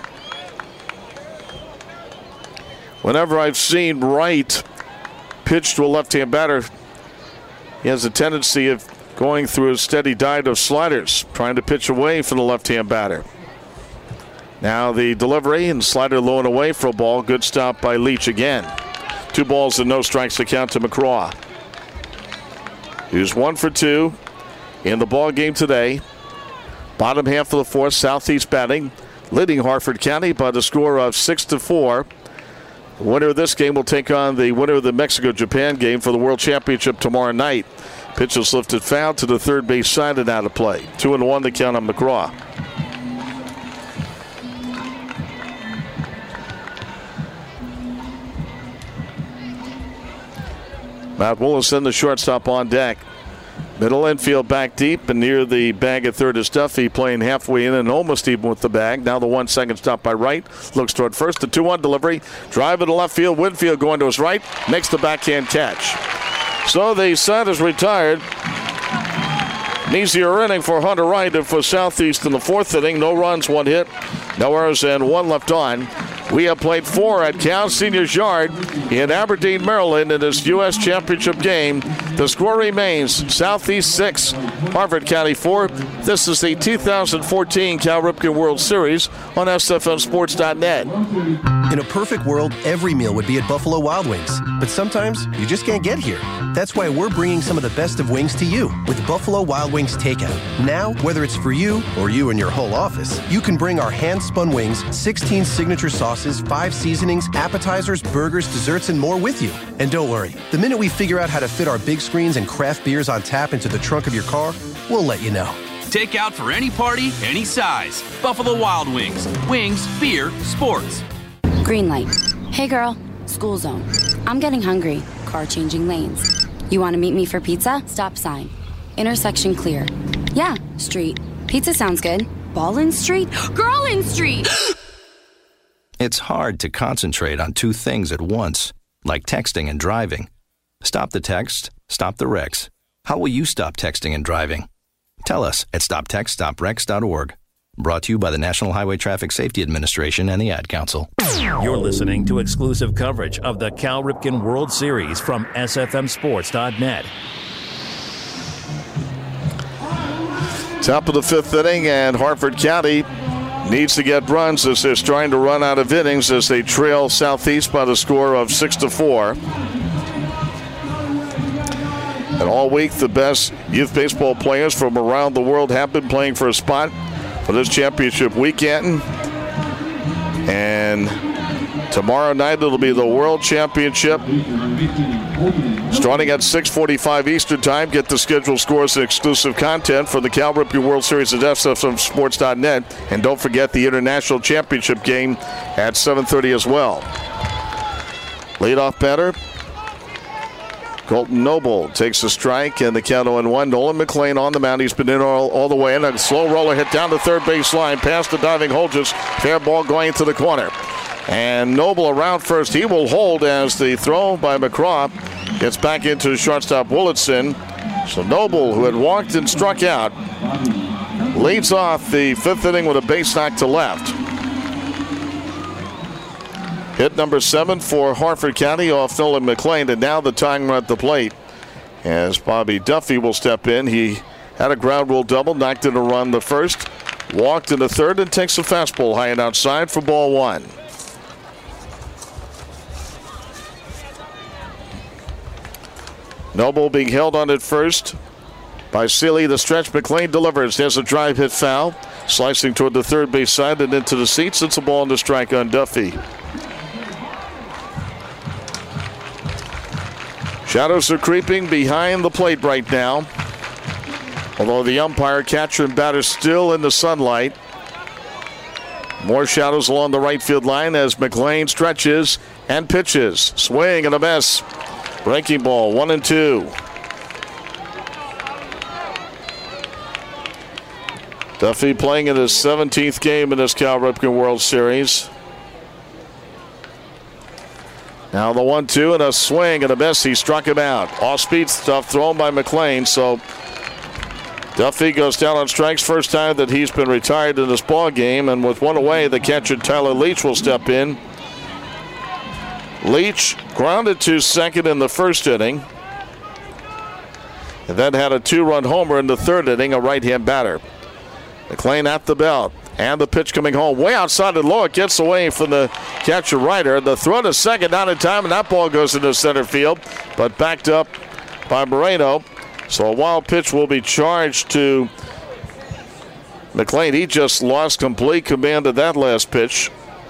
Speaker 3: Whenever I've seen Wright pitch to a left-hand batter, he has a tendency of going through a steady diet of sliders, trying to pitch away from the left-hand batter. Now the delivery, and slider low and away for a ball. Good stop by Leach again. Two balls and no strikes to count to McCraw. He's one for two in the ball game today. Bottom half of the fourth, Southeast batting, leading Harford County by the score of six to four. The winner of this game will take on the winner of the Mexico-Japan game for the World Championship tomorrow night. Pitch is lifted foul to the third base side and out of play. Two and one to count on McCraw. Matt Willison, the shortstop, on deck. Middle infield back deep and near the bag at third is Duffy, playing halfway in and almost even with the bag. Now the one second stop by Wright. Looks toward first. The two one delivery. Drive into left field. Winfield going to his right. Makes the backhand catch. So the side is retired. An easier inning for Hunter Wright and for Southeast in the fourth inning. No runs, one hit, no errors, and one left on. We have played four at Cal Seniors Yard in Aberdeen, Maryland in this U S Championship game. The score remains Southeast six, Harford County four. This is the two thousand fourteen Cal Ripken World Series on S F N Sports dot net.
Speaker 4: In a perfect world, every meal would be at Buffalo Wild Wings. But sometimes you just can't get here. That's why we're bringing some of the best of wings to you with Buffalo Wild Wings Takeout. Now, whether it's for you or you and your whole office, you can bring our hand-spun wings, sixteen signature sauces, five seasonings, appetizers, burgers, desserts, and more with you. And don't worry, the minute we figure out how to fit our big screens and craft beers on tap into the trunk of your car, we'll let you know.
Speaker 5: Take out for any party, any size. Buffalo Wild Wings. Wings, beer, sports.
Speaker 16: Green light. Hey girl, school zone. I'm getting hungry. Car changing lanes. You want to meet me for pizza? Stop sign. Intersection clear. Yeah, street. Pizza sounds good. Ball in street? Girl in street!
Speaker 17: It's hard to concentrate on two things at once, like texting and driving. Stop the text, stop the wrecks. How will you stop texting and driving? Tell us at stop text stop wrecks dot org. Brought to you by the National Highway Traffic Safety Administration and the Ad Council.
Speaker 1: You're listening to exclusive coverage of the Cal Ripken World Series from S F M Sports dot net.
Speaker 3: Top of the fifth inning, and Harford County needs to get runs as they're trying to run out of innings as they trail Southeast by the score of six to four. And all week, the best youth baseball players from around the world have been playing for a spot for this championship weekend. And Tomorrow night it'll be the World Championship. Starting at six forty-five Eastern Time. Get the schedule, scores, and exclusive content from the Cal Ripken World Series at F S F Sports dot net. And don't forget the International Championship game at seven thirty as well. Leadoff batter, Colton Noble takes a strike, and the count oh and one. Nolan McLean on the mound. He's been in all, all the way, and a slow roller hit down the third base line, past the diving Holgis. Fair ball going to the corner. And Noble around first. He will hold as the throw by McCraw gets back into shortstop Willitson. So Noble, who had walked and struck out, leads off the fifth inning with a base knock to left. Hit number seven for Harford County off Nolan McLean, and now the tying run at the plate as Bobby Duffy will step in. He had a ground rule double, knocked in a run the first, walked in the third, and takes a fastball high and outside for ball one. Noble being held on at first by Seeley. The stretch, McLean delivers. There's a drive hit foul, slicing toward the third base side and into the seats. It's a ball and a strike on Duffy. Shadows are creeping behind the plate right now. Although the umpire, catcher, and batter still in the sunlight. More shadows along the right field line as McLean stretches and pitches. Swing and a miss. Breaking ball, one and two. Duffy playing in his seventeenth game in this Cal Ripken World Series. Now the one two and a swing and a miss. He struck him out. Off-speed stuff thrown by McLean. So Duffy goes down on strikes. First time that he's been retired in this ball game. And with one away, the catcher Tyler Leach will step in. Leach grounded to second in the first inning. And then had a two-run homer in the third inning, a right-hand batter. McLean at the belt. And the pitch coming home way outside the low. It gets away from the catcher Ryder. The throw to second, not in time, and that ball goes into center field, but backed up by Moreno. So a wild pitch will be charged to McLean. He just lost complete command of that last pitch.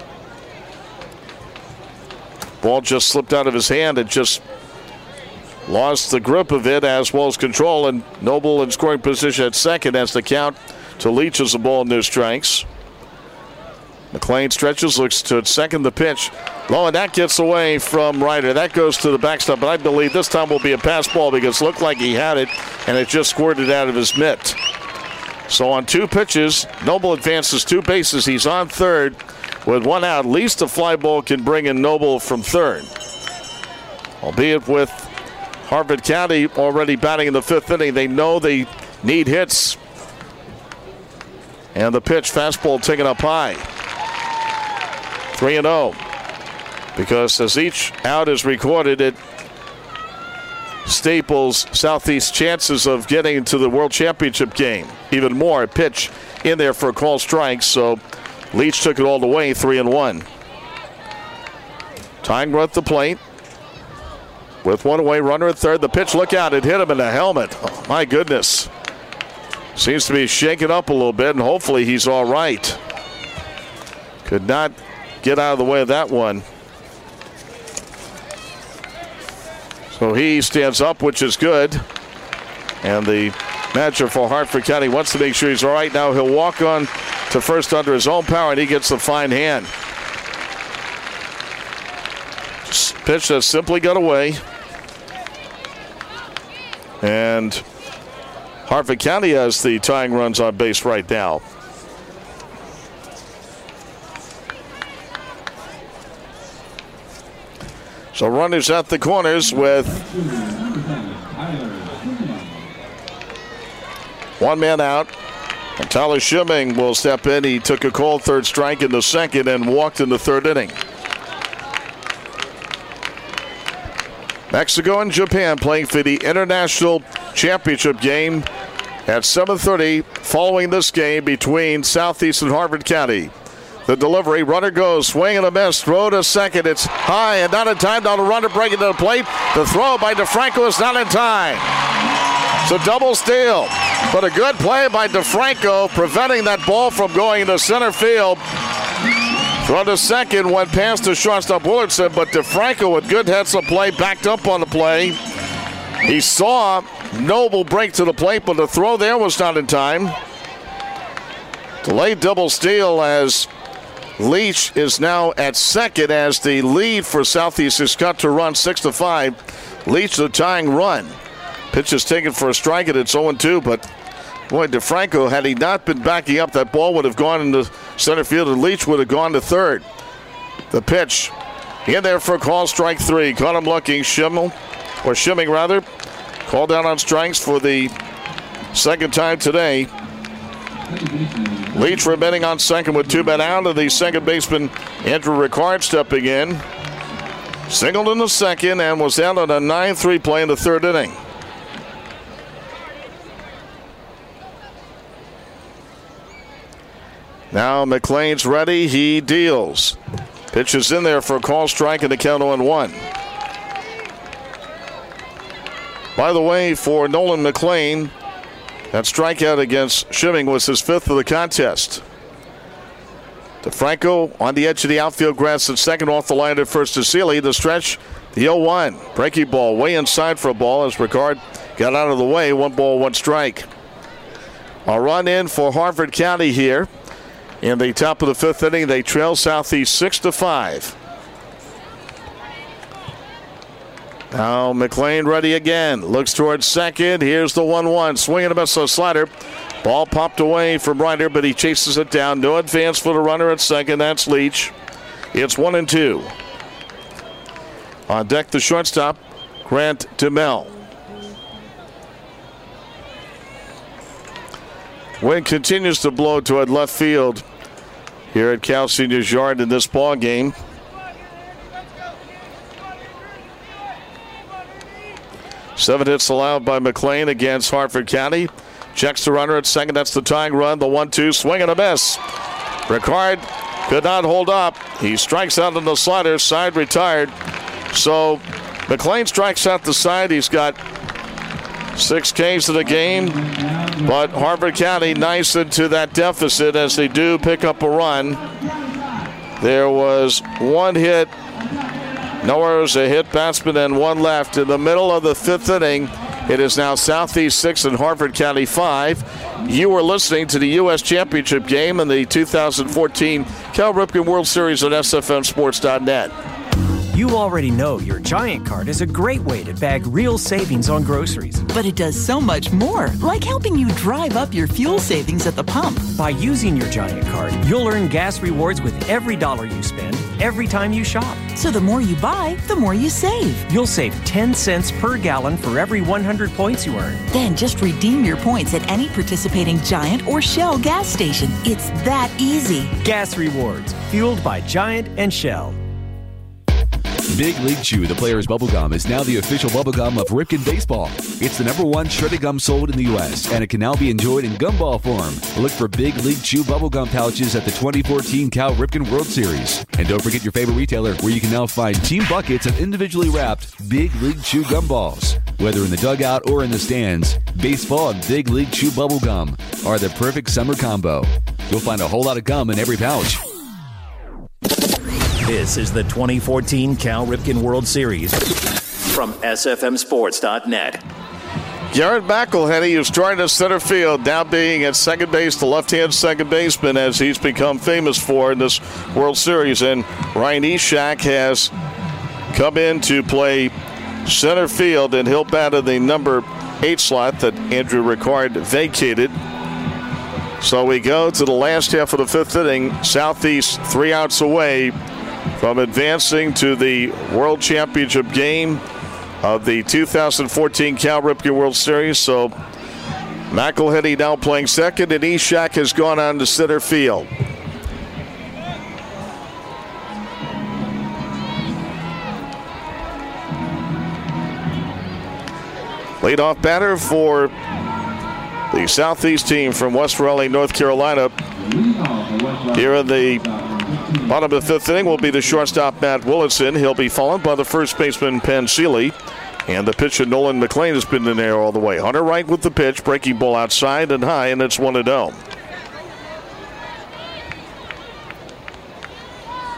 Speaker 3: Ball just slipped out of his hand and just lost the grip of it as well as control. And Noble in scoring position at second as the count to Leach as the ball, no strikes. McLean stretches, looks to second the pitch. Low, and that gets away from Ryder. That goes to the backstop, but I believe this time will be a pass ball because it looked like he had it, and it just squirted out of his mitt. So on two pitches, Noble advances two bases. He's on third with one out. At least a fly ball can bring in Noble from third. Albeit with Harford County already batting in the fifth inning, they know they need hits. And the pitch, fastball taken up high. three and oh. Because as each out is recorded, it staples Southeast chances of getting to the World Championship game. Even more, a pitch in there for a call strike. So Leach took it all the way, three and one. Tying run at the plate. With one away, runner at third. The pitch, look out, it hit him in the helmet. Oh, my goodness. Seems to be shaken up a little bit, and hopefully he's all right. Could not get out of the way of that one. So he stands up, which is good. And the manager for Hartford County wants to make sure he's all right. Now he'll walk on to first under his own power, and he gets the fine hand. Pitch that simply got away. And Hartford County has the tying runs on base right now. So runners at the corners with one man out. And Tyler Schimming will step in. He took a cold third strike in the second and walked in the third inning. Mexico and Japan playing for the International Championship game at seven thirty following this game between Southeast and Harford County. The delivery, runner goes, swing and a miss, throw to second. It's high and not in time. Now the runner breaking to the plate. The throw by DeFranco is not in time. It's a double steal, but a good play by DeFranco preventing that ball from going into center field. Throw to second, went past the shortstop Willardson, but DeFranco with good heads of play, backed up on the play. He saw Noble break to the plate, but the throw there was not in time. Delayed double steal as Leach is now at second as the lead for Southeast is cut to run six to five. Leach the tying run. Pitch is taken for a strike and it's oh and two, but boy, DeFranco, had he not been backing up, that ball would have gone into center field and Leach would have gone to third. The pitch in there for a call, strike three. Caught him looking, Schimmel, or Shimming rather. Called down on strikes for the second time today. Leach remaining on second with two men out, and the second baseman Andrew Ricard stepping in. Singled in the second and was out on a nine three play in the third inning. Now McLean's ready. He deals. Pitch is in there for a call, strike, and the count oh and one. By the way, for Nolan McLean, that strikeout against Shimming was his fifth of the contest. DeFranco on the edge of the outfield grass at second, off the line at first to Seeley. The stretch, the oh one. Breaking ball way inside for a ball as Ricard got out of the way. One ball, one strike. A run in for Harford County here. In the top of the fifth inning, they trail Southeast six to five. Now McLean ready again. Looks towards second. Here's the one one. Swing and a miss on a slider. Ball popped away from Ryder, but he chases it down. No advance for the runner at second. That's Leach. It's one and two. On deck, the shortstop, Grant DeMel. Wind continues to blow toward left field here at Cal Senior's Yard in this ball game. Seven hits allowed by McLean against Harford County. Checks the runner at second. That's the tying run. The one two. Swing and a miss. Ricard could not hold up. He strikes out on the slider. Side retired. So McLean strikes out the side. He's got six Ks in the game. But Harford County nice into that deficit as they do pick up a run. There was one hit. No errors, a hit batsman, and one left. In the middle of the fifth inning, it is now Southeast six and Harford County five. You are listening to the U S Championship game in the two thousand fourteen Cal Ripken World Series at S F M Sports dot net.
Speaker 21: You already know your Giant Card is a great way to bag real savings on groceries.
Speaker 13: But it does so much more, like helping you drive up your fuel savings at the pump.
Speaker 21: By using your Giant Card, you'll earn gas rewards with every dollar you spend, every time you shop.
Speaker 13: So the more you buy, the more you save.
Speaker 21: You'll save ten cents per gallon for every one hundred points you earn.
Speaker 13: Then just redeem your points at any participating Giant or Shell gas station. It's that easy.
Speaker 21: Gas rewards, fueled by Giant and Shell.
Speaker 6: Big League Chew, the player's bubblegum, is now the official bubblegum of Ripken Baseball. It's the number one shredded gum sold in the U S, and it can now be enjoyed in gumball form. Look for Big League Chew bubblegum pouches at the twenty fourteen Cal Ripken World Series. And don't forget your favorite retailer, where you can now find team buckets of individually wrapped Big League Chew gumballs. Whether in the dugout or in the stands, baseball and Big League Chew bubblegum are the perfect summer combo. You'll find a whole lot of gum in every pouch.
Speaker 1: This is the twenty fourteen Cal Ripken World Series from S F M Sports dot net.
Speaker 3: Garrett McElhenney is trying to center field, now being at second base, the left-hand second baseman, as he's become famous for in this World Series. And Ryan Eshak has come in to play center field, and he'll bat in the number eight slot that Andrew Ricard vacated. So we go to the last half of the fifth inning. Southeast three outs away from advancing to the World Championship game of the two thousand fourteen Cal Ripken World Series. So McElhenney now playing second, and Eshak has gone on to center field. Leadoff batter for the Southeast team from West Raleigh, North Carolina. Here in the bottom of the fifth inning will be the shortstop, Matt Willardson. He'll be followed by the first baseman, Penn Seeley. And the pitcher, Nolan McLean, has been in there all the way. Hunter Wright with the pitch, breaking ball outside and high, and it's one and oh.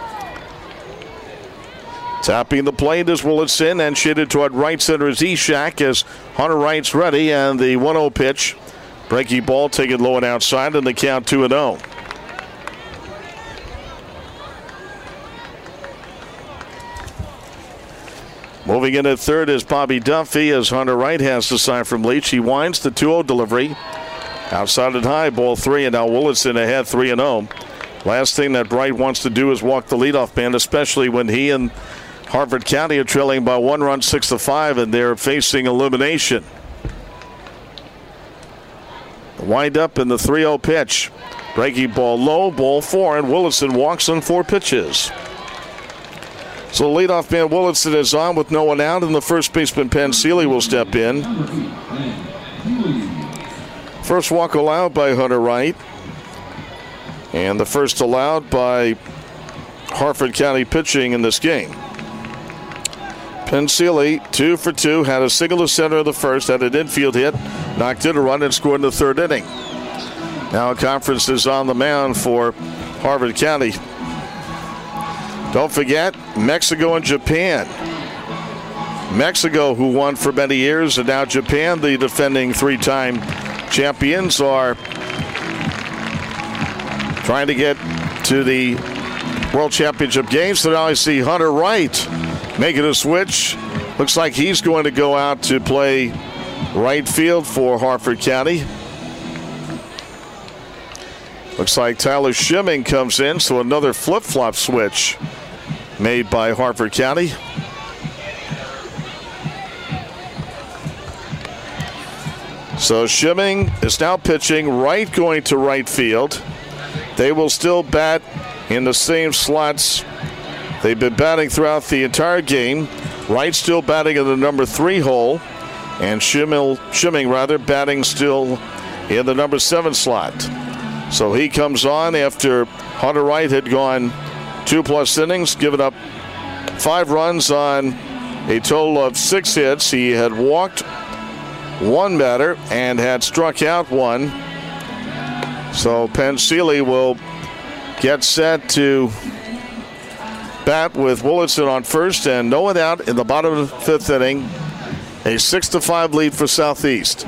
Speaker 3: Tapping the plate is Willitson, and shaded toward right center is Eshak as Hunter Wright's ready, and the one oh pitch. Breaking ball taken low and outside, and the count two and oh. Moving in at third is Bobby Duffy as Hunter Wright has the sign from Leach. He winds the two oh delivery. Outside and high, ball three, and now Willitson ahead three and oh. Last thing that Wright wants to do is walk the leadoff man, especially when he and Harford County are trailing by one run, six to five, and they're facing elimination. The wind up in the three oh pitch. Breaking ball low, ball four, and Willitson walks on four pitches. So the leadoff man Willitson is on with no one out, and the first baseman Penn Seeley will step in. First walk allowed by Hunter Wright. And the first allowed by Harford County pitching in this game. Penn Seeley, two for two, had a single to center in the first, had an infield hit, knocked in a run, and scored in the third inning. Now a conference is on the mound for Harford County. Don't forget, Mexico and Japan. Mexico, who won for many years, and now Japan, the defending three-time champions, are trying to get to the World Championship games. So now I see Hunter Wright making a switch. Looks like he's going to go out to play right field for Harford County. Looks like Tyler Shimming comes in, so another flip-flop switch made by Harford County. So Shimming is now pitching, Wright going to right field. They will still bat in the same slots they've been batting throughout the entire game. Wright still batting in the number three hole, and Shimming, Shimming rather batting still in the number seven slot. So he comes on after Hunter Wright had gone two plus innings, given up five runs on a total of six hits. He had walked one batter and had struck out one. So Penn Seeley will get set to bat with Willitson on first, and no one out in the bottom of the fifth inning. A six to five lead for Southeast.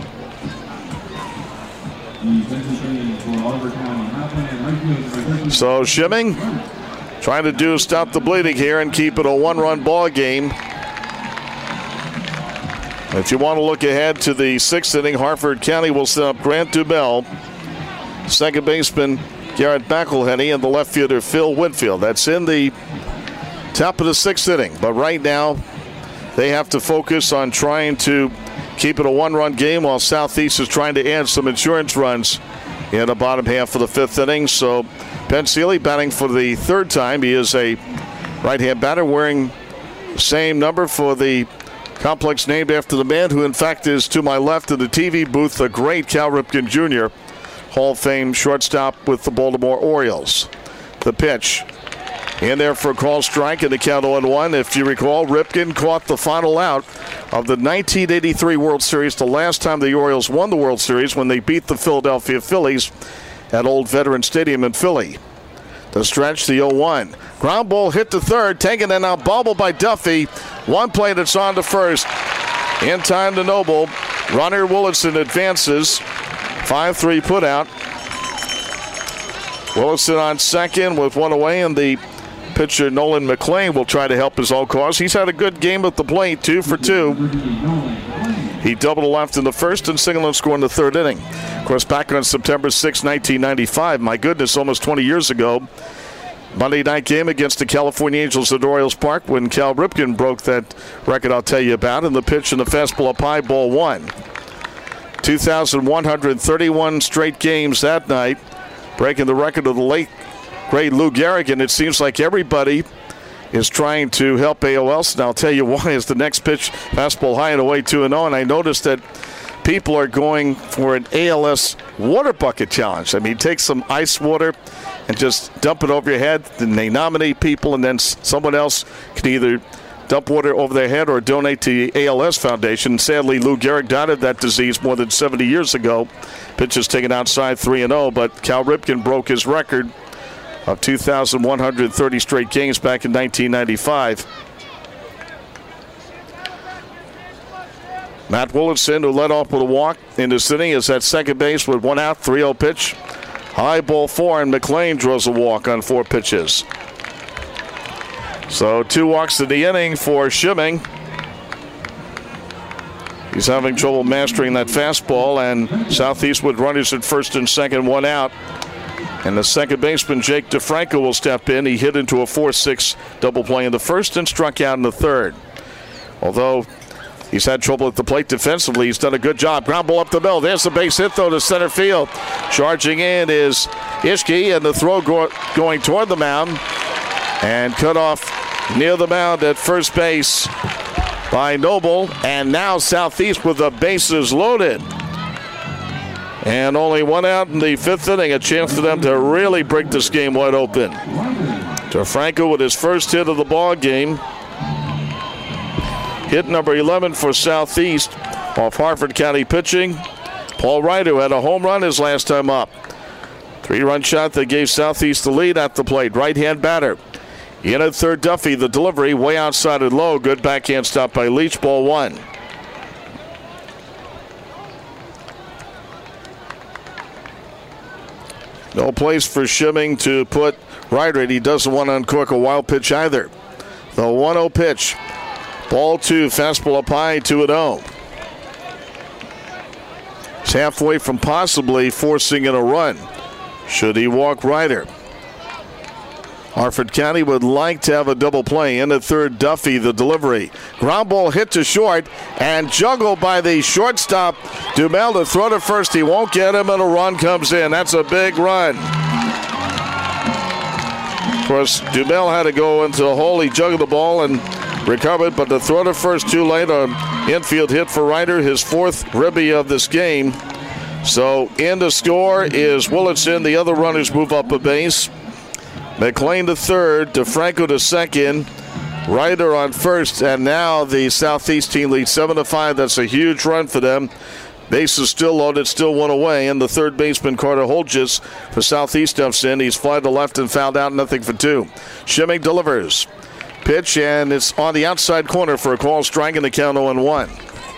Speaker 3: So Shimming trying to do stop the bleeding here and keep it a one-run ball game. If you want to look ahead to the sixth inning, Harford County will set up Grant Dubell, second baseman Garrett McElhenney, and the left fielder Phil Whitfield. That's in the top of the sixth inning. But right now, they have to focus on trying to keep it a one-run game while Southeast is trying to add some insurance runs in the bottom half of the fifth inning. So Penn Seeley batting for the third time. He is a right-hand batter wearing the same number for the complex named after the man who, in fact, is to my left in the T V booth, the great Cal Ripken Junior, Hall of Fame shortstop with the Baltimore Orioles. The pitch in there for a call strike and the count oh and one. If you recall, Ripken caught the final out of the nineteen eighty-three World Series, the last time the Orioles won the World Series, when they beat the Philadelphia Phillies at Old Veteran Stadium in Philly. The stretch, the oh one. Ground ball hit to third, taken and now bobbled by Duffy. One play that's on to first. In time to Noble. Runner Willitson advances. five three put out. Willitson on second with one away, and the pitcher Nolan McClain will try to help his own cause. He's had a good game at the plate, two for two. He doubled left in the first and single and scored in the third inning. Of course, back on September sixth, nineteen ninety-five, my goodness, almost twenty years ago, Monday night game against the California Angels at Orioles Park when Cal Ripken broke that record I'll tell you about, and the pitch and the fastball up high, ball one. two thousand one hundred thirty-one straight games that night, breaking the record of the late, great Lou Gehrig, and it seems like everybody is trying to help A O L, and I'll tell you why is the next pitch, fastball high and away two and oh, and I noticed that people are going for an A L S water bucket challenge. I mean, take some ice water and just dump it over your head, then they nominate people, and then someone else can either dump water over their head or donate to the A L S Foundation. Sadly, Lou Gehrig died of that disease more than seventy years ago. Pitch is taken outside three and oh, but Cal Ripken broke his record of two thousand one hundred thirty straight games back in nineteen ninety-five. Matt Willardson, who led off with a walk in this inning, is at second base with one out, three oh pitch. High ball four, and McLean draws a walk on four pitches. So two walks in the inning for Shimming. He's having trouble mastering that fastball, and Southeast with runners at first and second, one out. And the second baseman, Jake DeFranco, will step in. He hit into a four six double play in the first and struck out in the third. Although he's had trouble at the plate defensively, he's done a good job. Ground ball up the middle. There's the base hit, though, to center field. Charging in is Ishki, and the throw go- going toward the mound. And cut off near the mound at first base by Noble. And now Southeast with the bases loaded. And only one out in the fifth inning. A chance for them to really break this game wide open. DeFranco with his first hit of the ball game. Hit number eleven for Southeast off Harford County pitching. Paul Wright, who had a home run his last time up. Three-run shot that gave Southeast the lead at the plate. Right-hand batter. In at third, Duffy. The delivery way outside and low. Good backhand stop by Leach. Ball one. No place for Shimming to put Ryder in. He doesn't want to uncork a wild pitch either. The one oh pitch. Ball two. Fastball up high. two and oh. He's halfway from possibly forcing in a run. Should he walk Ryder? Harford County would like to have a double play. In at third, Duffy, the delivery. Ground ball hit to short and juggled by the shortstop. Dumel to throw to first. He won't get him, and a run comes in. That's a big run. Of course, Dumel had to go into the hole. He juggled the ball and recovered, but the throw to first too late. An infield hit for Ryder, his fourth ribby of this game. So in to score is Willardson. The other runners move up a base. McLean to third, DeFranco to second, Ryder on first, and now the Southeast team leads seven to five. That's a huge run for them. Base is still loaded, still one away, and the third baseman, Carter Holgis, for Southeast steps in. He's fly to left and fouled out, nothing for two. Shimming delivers. Pitch, and it's on the outside corner for a call strike, and the count oh and one.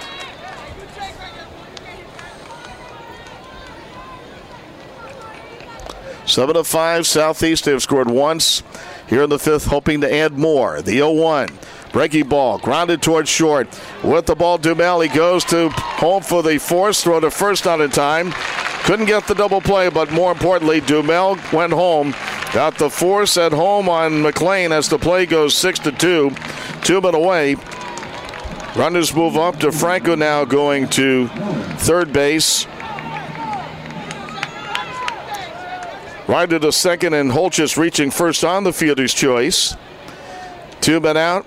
Speaker 3: Seven to five. Southeast, they've scored once here in the fifth, hoping to add more. The oh one. Breaking ball, grounded towards short. With the ball, Dumel, he goes to home for the force. Throw to first not in time. Couldn't get the double play, but more importantly, Dumel went home. Got the force at home on McLean as the play goes six to two. Two men away. Runners move up. DeFranco now going to third base. Ryder to second, and Holgis reaching first on the fielder's choice. Two men out.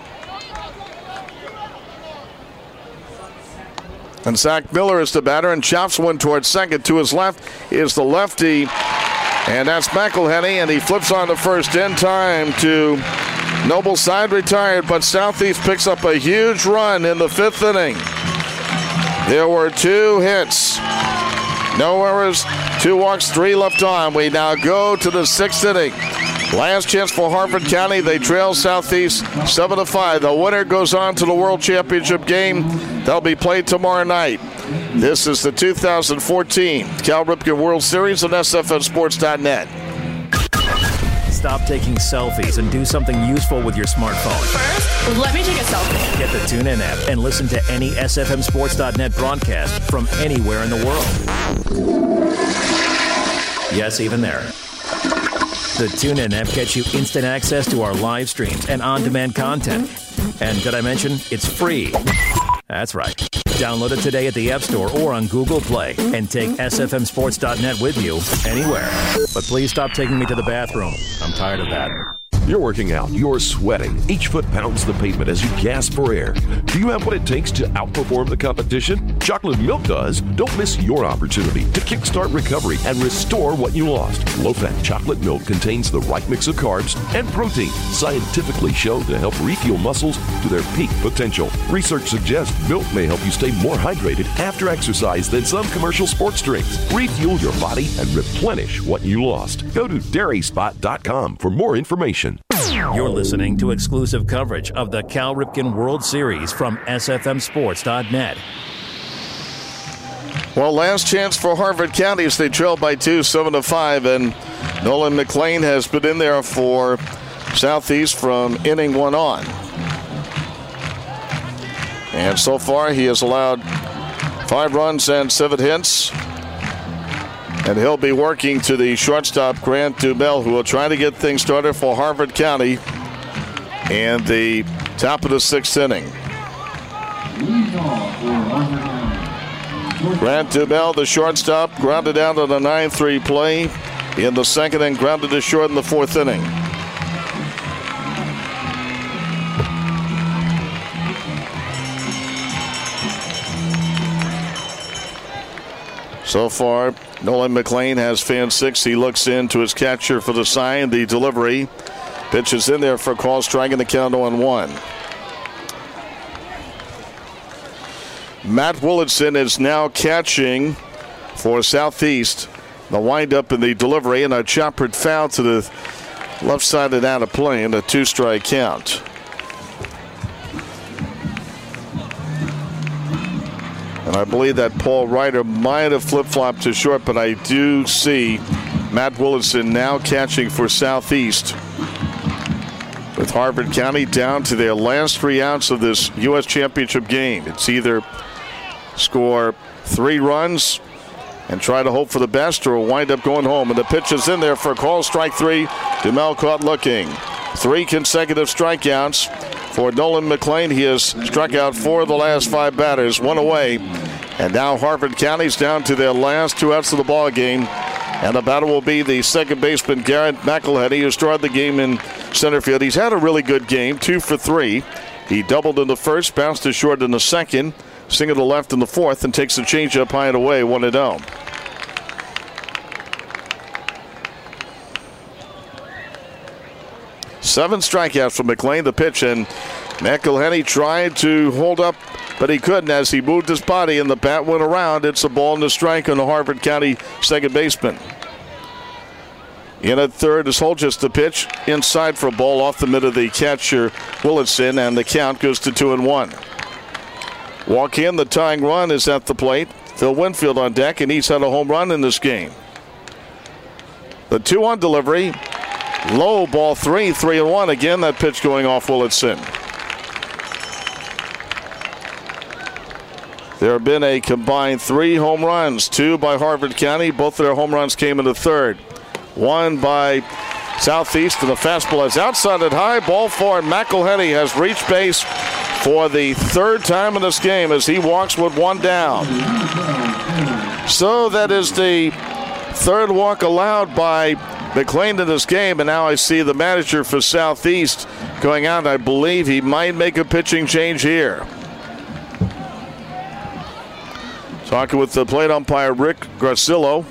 Speaker 3: And Zach Miller is the batter, and chops one towards second. To his left is the lefty, and that's McElhenney, and he flips on to first in time to Noble side retired, but Southeast picks up a huge run in the fifth inning. There were two hits. No errors, two walks, three left on. We now go to the sixth inning. Last chance for Harford County. They trail Southeast seven to five. The winner goes on to the World Championship game. That'll be played tomorrow night. This is the two thousand fourteen Cal Ripken World Series on S F N Sports dot net.
Speaker 1: Stop taking selfies and do something useful with your smartphone.
Speaker 15: First, let me take a selfie.
Speaker 1: Get the TuneIn app and listen to any S F M Sports dot net broadcast from anywhere in the world. Yes, even there. The TuneIn app gets you instant access to our live streams and on-demand content. And did I mention it's free? That's right. Download it today at the App Store or on Google Play and take S F M Sports dot net with you anywhere. But please stop taking me to the bathroom. I'm tired of that.
Speaker 14: You're working out, you're sweating. Each foot pounds the pavement as you gasp for air. Do you have what it takes to outperform the competition? Chocolate Milk does. Don't miss your opportunity to kickstart recovery and restore what you lost. Low-fat chocolate milk contains the right mix of carbs and protein, scientifically shown to help refuel muscles to their peak potential. Research suggests milk may help you stay more hydrated after exercise than some commercial sports drinks. Refuel your body and replenish what you lost. Go to dairy spot dot com for more information.
Speaker 1: You're listening to exclusive coverage of the Cal Ripken World Series from S F M sports dot net.
Speaker 3: Well, last chance for Harford County as they trail by two, seven to five, and Nolan McLean has been in there for Southeast from inning one on. And so far, he has allowed five runs and seven hits. And he'll be working to the shortstop, Grant Dumel, who will try to get things started for Harford County in the top of the sixth inning. Grant Dumel, the shortstop, grounded out on a nine three play in the second and grounded to short in the fourth inning. So far, Nolan McLean has fan six. He looks into his catcher for the sign. The delivery. Pitch is in there for a call, striking the count on one. Matt Willardson is now catching for Southeast. The windup in the delivery and a choppered foul to the left side and out of play and a two-strike count. And I believe that Paul Ryder might have flip-flopped to short, but I do see Matt Willardson now catching for Southeast. With Harford County down to their last three outs of this U S Championship game. It's either score three runs and try to hope for the best or wind up going home. And the pitch is in there for a call, strike three. Dumel caught looking. Three consecutive strikeouts for Nolan McLean. He has struck out four of the last five batters, one away. And now Harford County's down to their last two outs of the ball game. And the batter will be the second baseman, Garrett McElhenney, who started the game in center field. He's had a really good game, two for three. He doubled in the first, bounced to short in the second, single to left in the fourth, and takes the changeup high and away, one and oh. Seven strikeouts from McLean. The pitch, and McElhenney tried to hold up, but he couldn't as he moved his body and the bat went around. It's a ball and a strike on the Harford County second baseman. In at third is Holgis. The pitch inside for a ball off the mid of the catcher Willardson, and the count goes to two and one. Walk in, the tying run is at the plate. Phil Winfield on deck, and he's had a home run in this game. The two one delivery. Low ball three, three and one. Again, that pitch going off Willardson. There have been a combined three home runs, two by Harford County. Both of their home runs came in the third. One by Southeast, and the fastball is outside at high. Ball four, and McElhenney has reached base for the third time in this game as he walks with one down. So that is the third walk allowed by McLean in this game, and now I see the manager for Southeast going out. I believe he might make a pitching change here. Talking with the plate umpire, Rick Garcillo.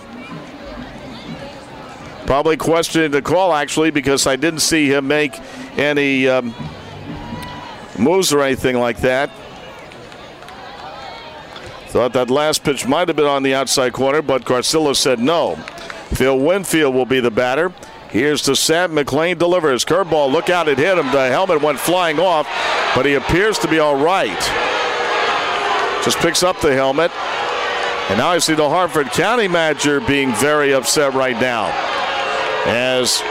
Speaker 3: Probably questioning the call, actually, because I didn't see him make any um, moves or anything like that. Thought that last pitch might have been on the outside corner, but Garcillo said no. Phil Winfield will be the batter. Here's to Sam. McLean delivers. Curveball, look out, it hit him. The helmet went flying off, but he appears to be all right. Just picks up the helmet. And now I see the Harford County manager being very upset right now as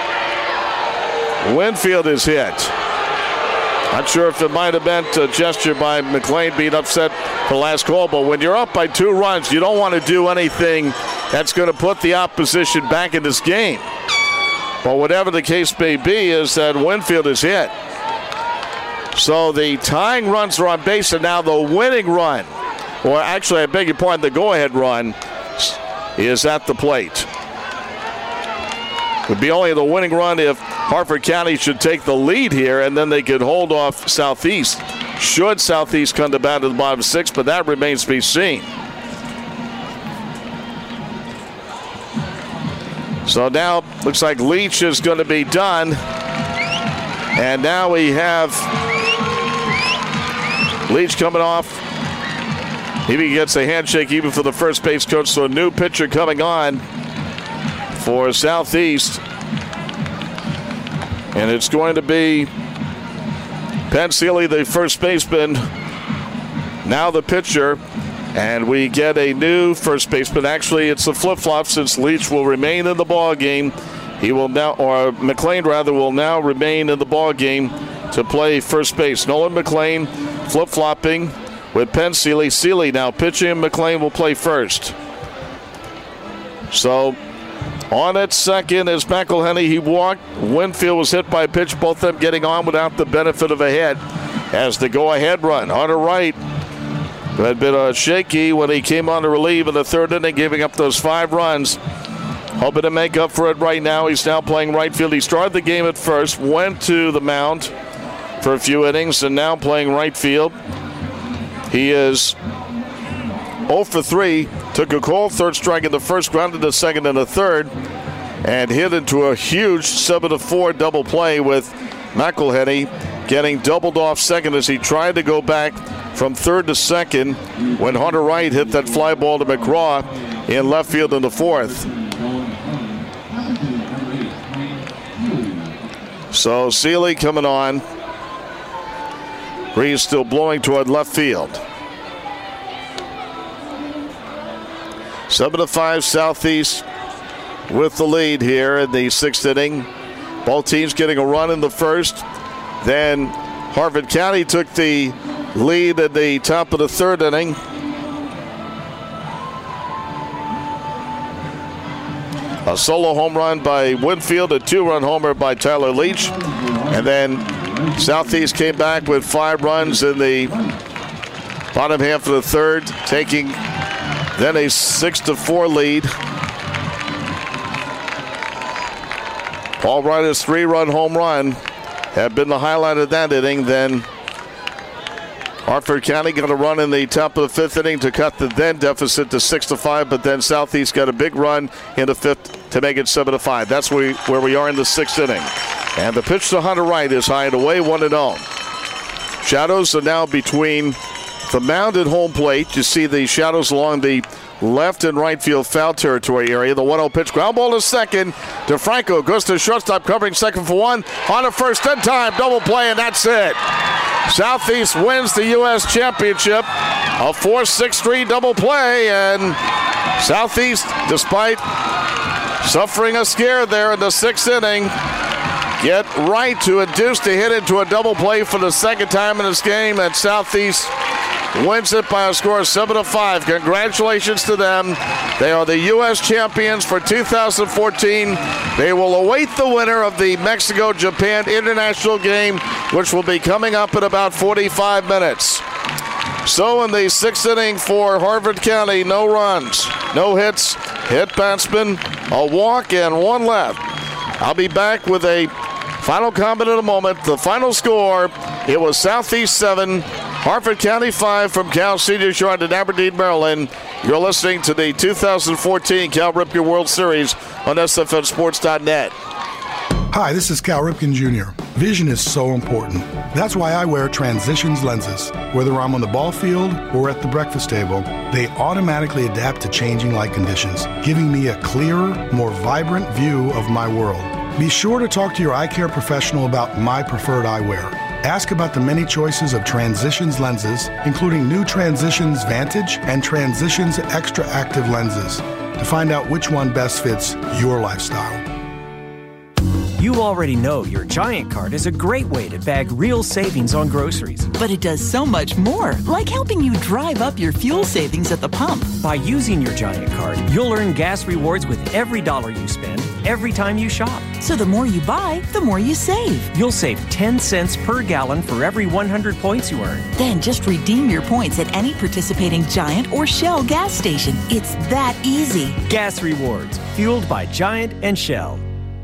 Speaker 3: Winfield is hit. Not sure if it might have been a gesture by McLean being upset for the last call, but when you're up by two runs, you don't want to do anything that's going to put the opposition back in this game. But whatever the case may be, is that Winfield is hit. So the tying runs are on base, and now the winning run, or actually, I beg your pardon, the go-ahead run is at the plate. Would be only the winning run if Harford County should take the lead here, and then they could hold off Southeast. Should Southeast come to bat at the bottom six, but that remains to be seen. So now looks like Leach is going to be done. And now we have Leach coming off. He gets a handshake even for the first base coach. So a new pitcher coming on for Southeast. And it's going to be Penn Seeley, the first baseman, now the pitcher. And we get a new first baseman. Actually, it's a flip-flop since Leach will remain in the ball game. He will now, or McLean rather, will now remain in the ball game to play first base. Nolan McLean flip-flopping with Penn Seeley. Seeley now pitching, and McLean will play first. So on at second is McElhenney. He walked. Winfield was hit by a pitch. Both of them getting on without the benefit of a hit as the go-ahead run. Hunter Wright had been uh, shaky when he came on to relieve in the third inning, giving up those five runs. Hoping to make up for it right now. He's now playing right field. He started the game at first, went to the mound for a few innings, and now playing right field. He is oh for three. Took a cold third strike in the first, grounded the second and the third, and hit into a huge seven to four double play with McElhenney getting doubled off second as he tried to go back from third to second when Hunter Wright hit that fly ball to McGraw in left field in the fourth. So Seeley coming on. Breeze still blowing toward left field. seven to five Southeast with the lead here in the sixth inning. Both teams getting a run in the first. Then Harford County took the lead at the top of the third inning. A solo home run by Winfield, a two-run homer by Tyler Leach. And then Southeast came back with five runs in the bottom half of the third, taking then a six to four lead. Paul Ryder's three-run home run had been the highlight of that inning. Then Harford County got a run in the top of the fifth inning to cut the then deficit to six to five, but then Southeast got a big run in the fifth to make it seven to five. That's where we, where we are in the sixth inning. And the pitch to Hunter Wright is high and away, one and oh. Shadows are now between the mound and home plate. You see the shadows along the left and right field foul territory area. The one oh pitch, ground ball to second. DeFranco goes to shortstop, covering second for one. On to first, in time, double play, and that's it. Southeast wins the U S Championship. A four six three double play, and Southeast, despite suffering a scare there in the sixth inning, get right to induce the hit into a double play for the second time in this game, and Southeast wins it by a score of seven to five. Congratulations to them. They are the U S champions for two thousand fourteen. They will await the winner of the Mexico-Japan international game, which will be coming up in about forty-five minutes. So in the sixth inning for Harford County, no runs, no hits, hit batsman, a walk, and one left. I'll be back with a final comment in a moment. The final score, it was Southeast seven, Harford County five from Cal Senior Shard in Aberdeen, Maryland. You're listening to the two thousand fourteen Cal Ripken World Series on S F N Sports dot net.
Speaker 11: Hi, this is Cal Ripken Junior Vision is so important. That's why I wear Transitions lenses. Whether I'm on the ball field or at the breakfast table, they automatically adapt to changing light conditions, giving me a clearer, more vibrant view of my world. Be sure to talk to your eye care professional about my preferred eyewear. Ask about the many choices of Transitions lenses, including new Transitions Vantage and Transitions Extra Active lenses, to find out which one best fits your lifestyle.
Speaker 21: You already know your Giant Card is a great way to bag real savings on groceries.
Speaker 13: But it does so much more, like helping you drive up your fuel savings at the pump.
Speaker 21: By using your Giant Card, you'll earn gas rewards with every dollar you spend, every time you shop.
Speaker 13: So the more you buy, the more you save.
Speaker 21: You'll save ten cents per gallon for every one hundred points you earn.
Speaker 13: Then just redeem your points at any participating Giant or Shell gas station. It's that easy.
Speaker 21: Gas rewards, fueled by Giant and Shell.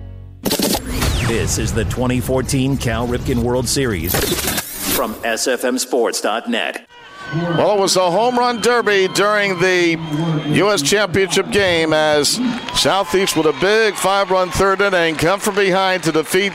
Speaker 1: This is the twenty fourteen Cal Ripken World Series from S F M Sports dot net.
Speaker 3: Well, it was a home run derby during the U S Championship game as Southeast with a big five-run third inning come from behind to defeat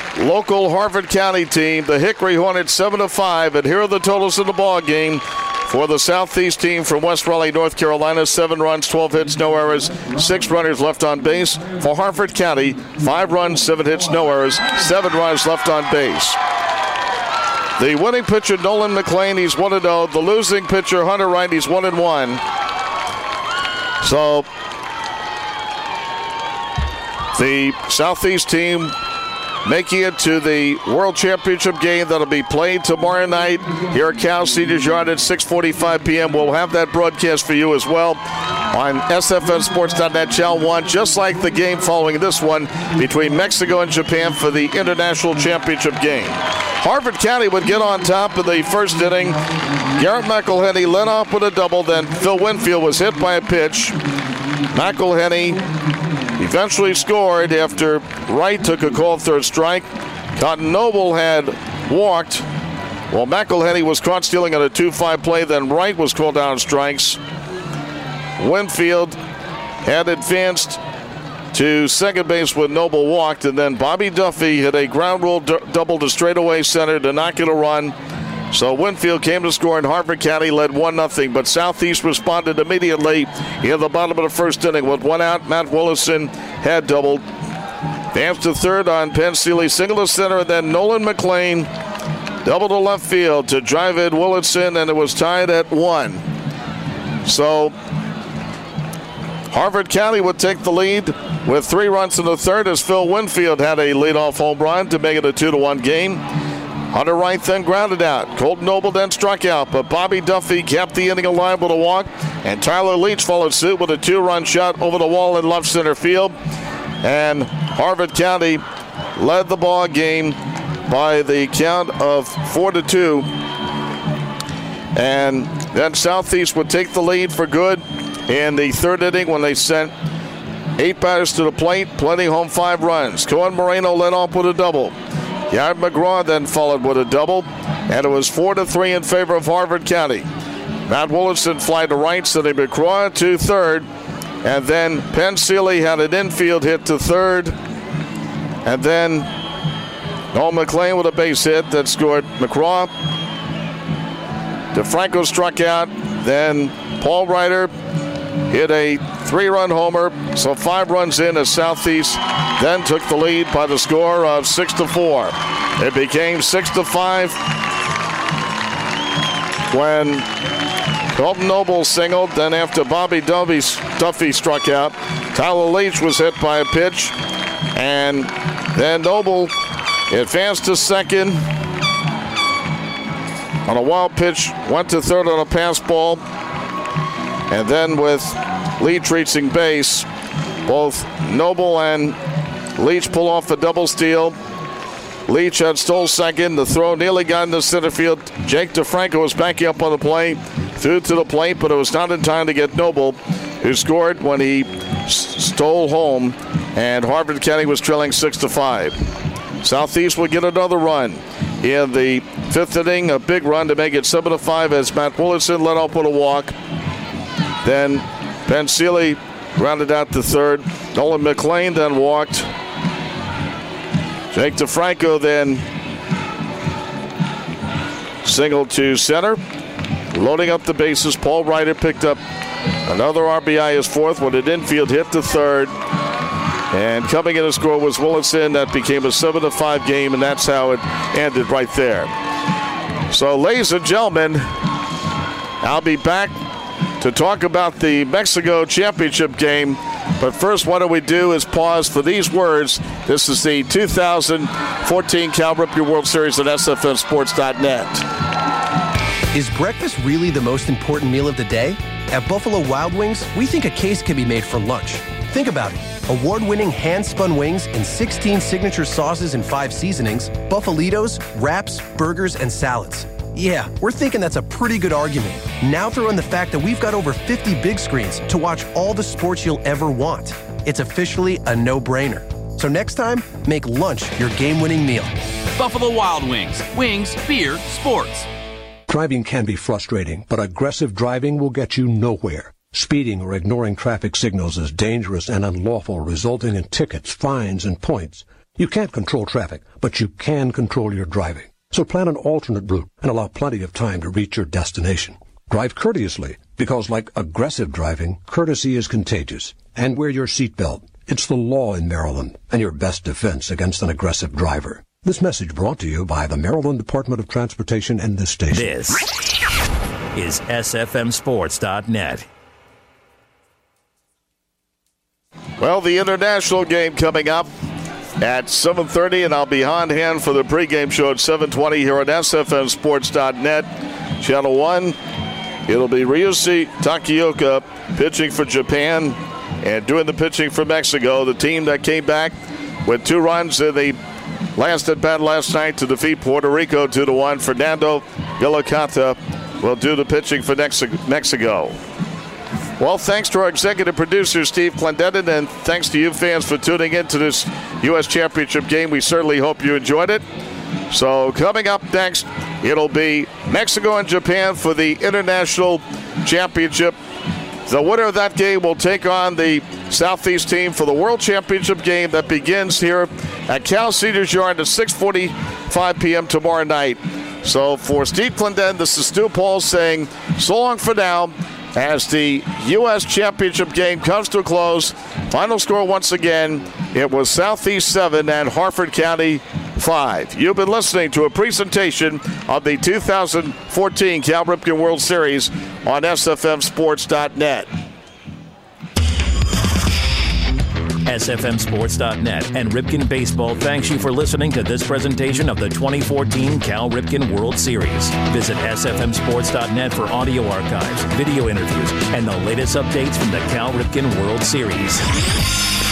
Speaker 3: local Harford County team, the Hickory Hornets, seven to five. And here are the totals in the ball game For the Southeast team from West Raleigh, North Carolina, seven runs, twelve hits, no errors, six runners left on base. For Harford County, five runs, seven hits, no errors, seven runners left on base. The winning pitcher, Nolan McLean, he's one and oh. The losing pitcher, Hunter Wright, he's one and one. So the Southeast team making it to the World Championship game that'll be played tomorrow night here at Cal Seniors Yard at six forty-five p.m. We'll have that broadcast for you as well on S F N Sports dot net Channel one, just like the game following this one between Mexico and Japan for the International Championship game. Harford County would get on top in the first inning. Garrett McElhenney led off with a double, then Phil Winfield was hit by a pitch. McElhenney eventually scored after Wright took a called third strike. Cotton Noble had walked. Well, McElhenney was caught stealing on a two five play, then Wright was called down on strikes. Winfield had advanced to second base when Noble walked, and then Bobby Duffy hit a ground rule d- double to straightaway center to not get a run. So Winfield came to score, and Harford County led one nothing. But Southeast responded immediately in the bottom of the first inning. With one out, Matt Willison had doubled. Advanced to third on Penn Seeley, single to center, and then Nolan McLean double to left field to drive in Willison, and it was tied at one. So Harford County would take the lead with three runs in the third as Phil Winfield had a leadoff home run to make it a two to one game. Hunter Wright then grounded out. Colton Noble then struck out, but Bobby Duffy kept the inning alive with a walk, and Tyler Leach followed suit with a two-run shot over the wall in left center field. And Harford County led the ball game by the count of four to two. And then Southeast would take the lead for good in the third inning when they sent eight batters to the plate, plenty home five runs. Cohen Moreno led off with a double. Yard McGraw then followed with a double, and it was four to three in favor of Harford County. Matt Willison fly to right, sending McGraw to third, and then Penn Seeley had an infield hit to third, and then Noel McLean with a base hit that scored McGraw. DeFranco struck out, then Paul Ryder hit a three-run homer, so five runs in as Southeast then took the lead by the score of six to four. It became six to five when Colton Noble singled. Then after Bobby Duffy, Duffy struck out, Tyler Leach was hit by a pitch, and then Noble advanced to second on a wild pitch, went to third on a pass ball, and then with Leach reaching base, both Noble and Leach pull off a double steal. Leach had stole second. The throw nearly got into center field. Jake DeFranco was backing up on the play, threw to the plate, but it was not in time to get Noble, who scored when he s- stole home, and Harford County was trailing six to five. Southeast will get another run in the fifth inning, a big run to make it seven to five as Matt Willison led off with a walk. Then Penn Seeley rounded out the third. Nolan McLean then walked. Jake DeFranco then singled to center. Loading up the bases, Paul Ryder picked up another R B I, his fourth, with an infield hit to third. And coming in to score was Willison. That became a seven to five game, and that's how it ended right there. So, ladies and gentlemen, I'll be back to talk about the Mexico Championship game. But first, what do we do is pause for these words. This is the two thousand fourteen Cal Ripken World Series at S F N Sports dot net.
Speaker 4: Is breakfast really the most important meal of the day? At Buffalo Wild Wings, we think a case can be made for lunch. Think about it. Award-winning hand-spun wings in sixteen signature sauces and five seasonings, Buffalitos, wraps, burgers, and salads. Yeah, we're thinking that's a pretty good argument. Now throw in the fact that we've got over fifty big screens to watch all the sports you'll ever want. It's officially a no-brainer. So next time, make lunch your game-winning meal.
Speaker 5: Buffalo Wild Wings. Wings, beer, sports.
Speaker 7: Driving can be frustrating, but aggressive driving will get you nowhere. Speeding or ignoring traffic signals is dangerous and unlawful, resulting in tickets, fines, and points. You can't control traffic, but you can control your driving. So plan an alternate route and allow plenty of time to reach your destination. Drive courteously, because like aggressive driving, courtesy is contagious. And wear your seatbelt. It's the law in Maryland, and your best defense against an aggressive driver. This message brought to you by the Maryland Department of Transportation and this station.
Speaker 1: This is S F M Sports dot net.
Speaker 3: Well, the international game coming up at seven thirty, and I'll be on hand for the pregame show at seven twenty here on S F M Sports dot net. Channel one, it'll be Ryushi Takioka pitching for Japan and doing the pitching for Mexico, the team that came back with two runs in the last at bat last night to defeat Puerto Rico two to one. Fernando Villicata will do the pitching for Mexico. Well, thanks to our executive producer, Steve Clendenin, and thanks to you fans for tuning in to this U S Championship game. We certainly hope you enjoyed it. So coming up next, it'll be Mexico and Japan for the International Championship. The winner of that game will take on the Southeast team for the World Championship game that begins here at Cal Cedars Yard at six forty-five p.m. tomorrow night. So for Steve Clendenin, this is Stu Paul saying so long for now as the U S Championship game comes to a close. Final score once again, it was Southeast seven and Harford County five. You've been listening to a presentation of the two thousand fourteen Cal Ripken World Series on S F M Sports dot net.
Speaker 1: S F M Sports dot net and Ripken Baseball thanks you for listening to this presentation of the twenty fourteen Cal Ripken World Series. Visit S F M Sports dot net for audio archives, video interviews, and the latest updates from the Cal Ripken World Series.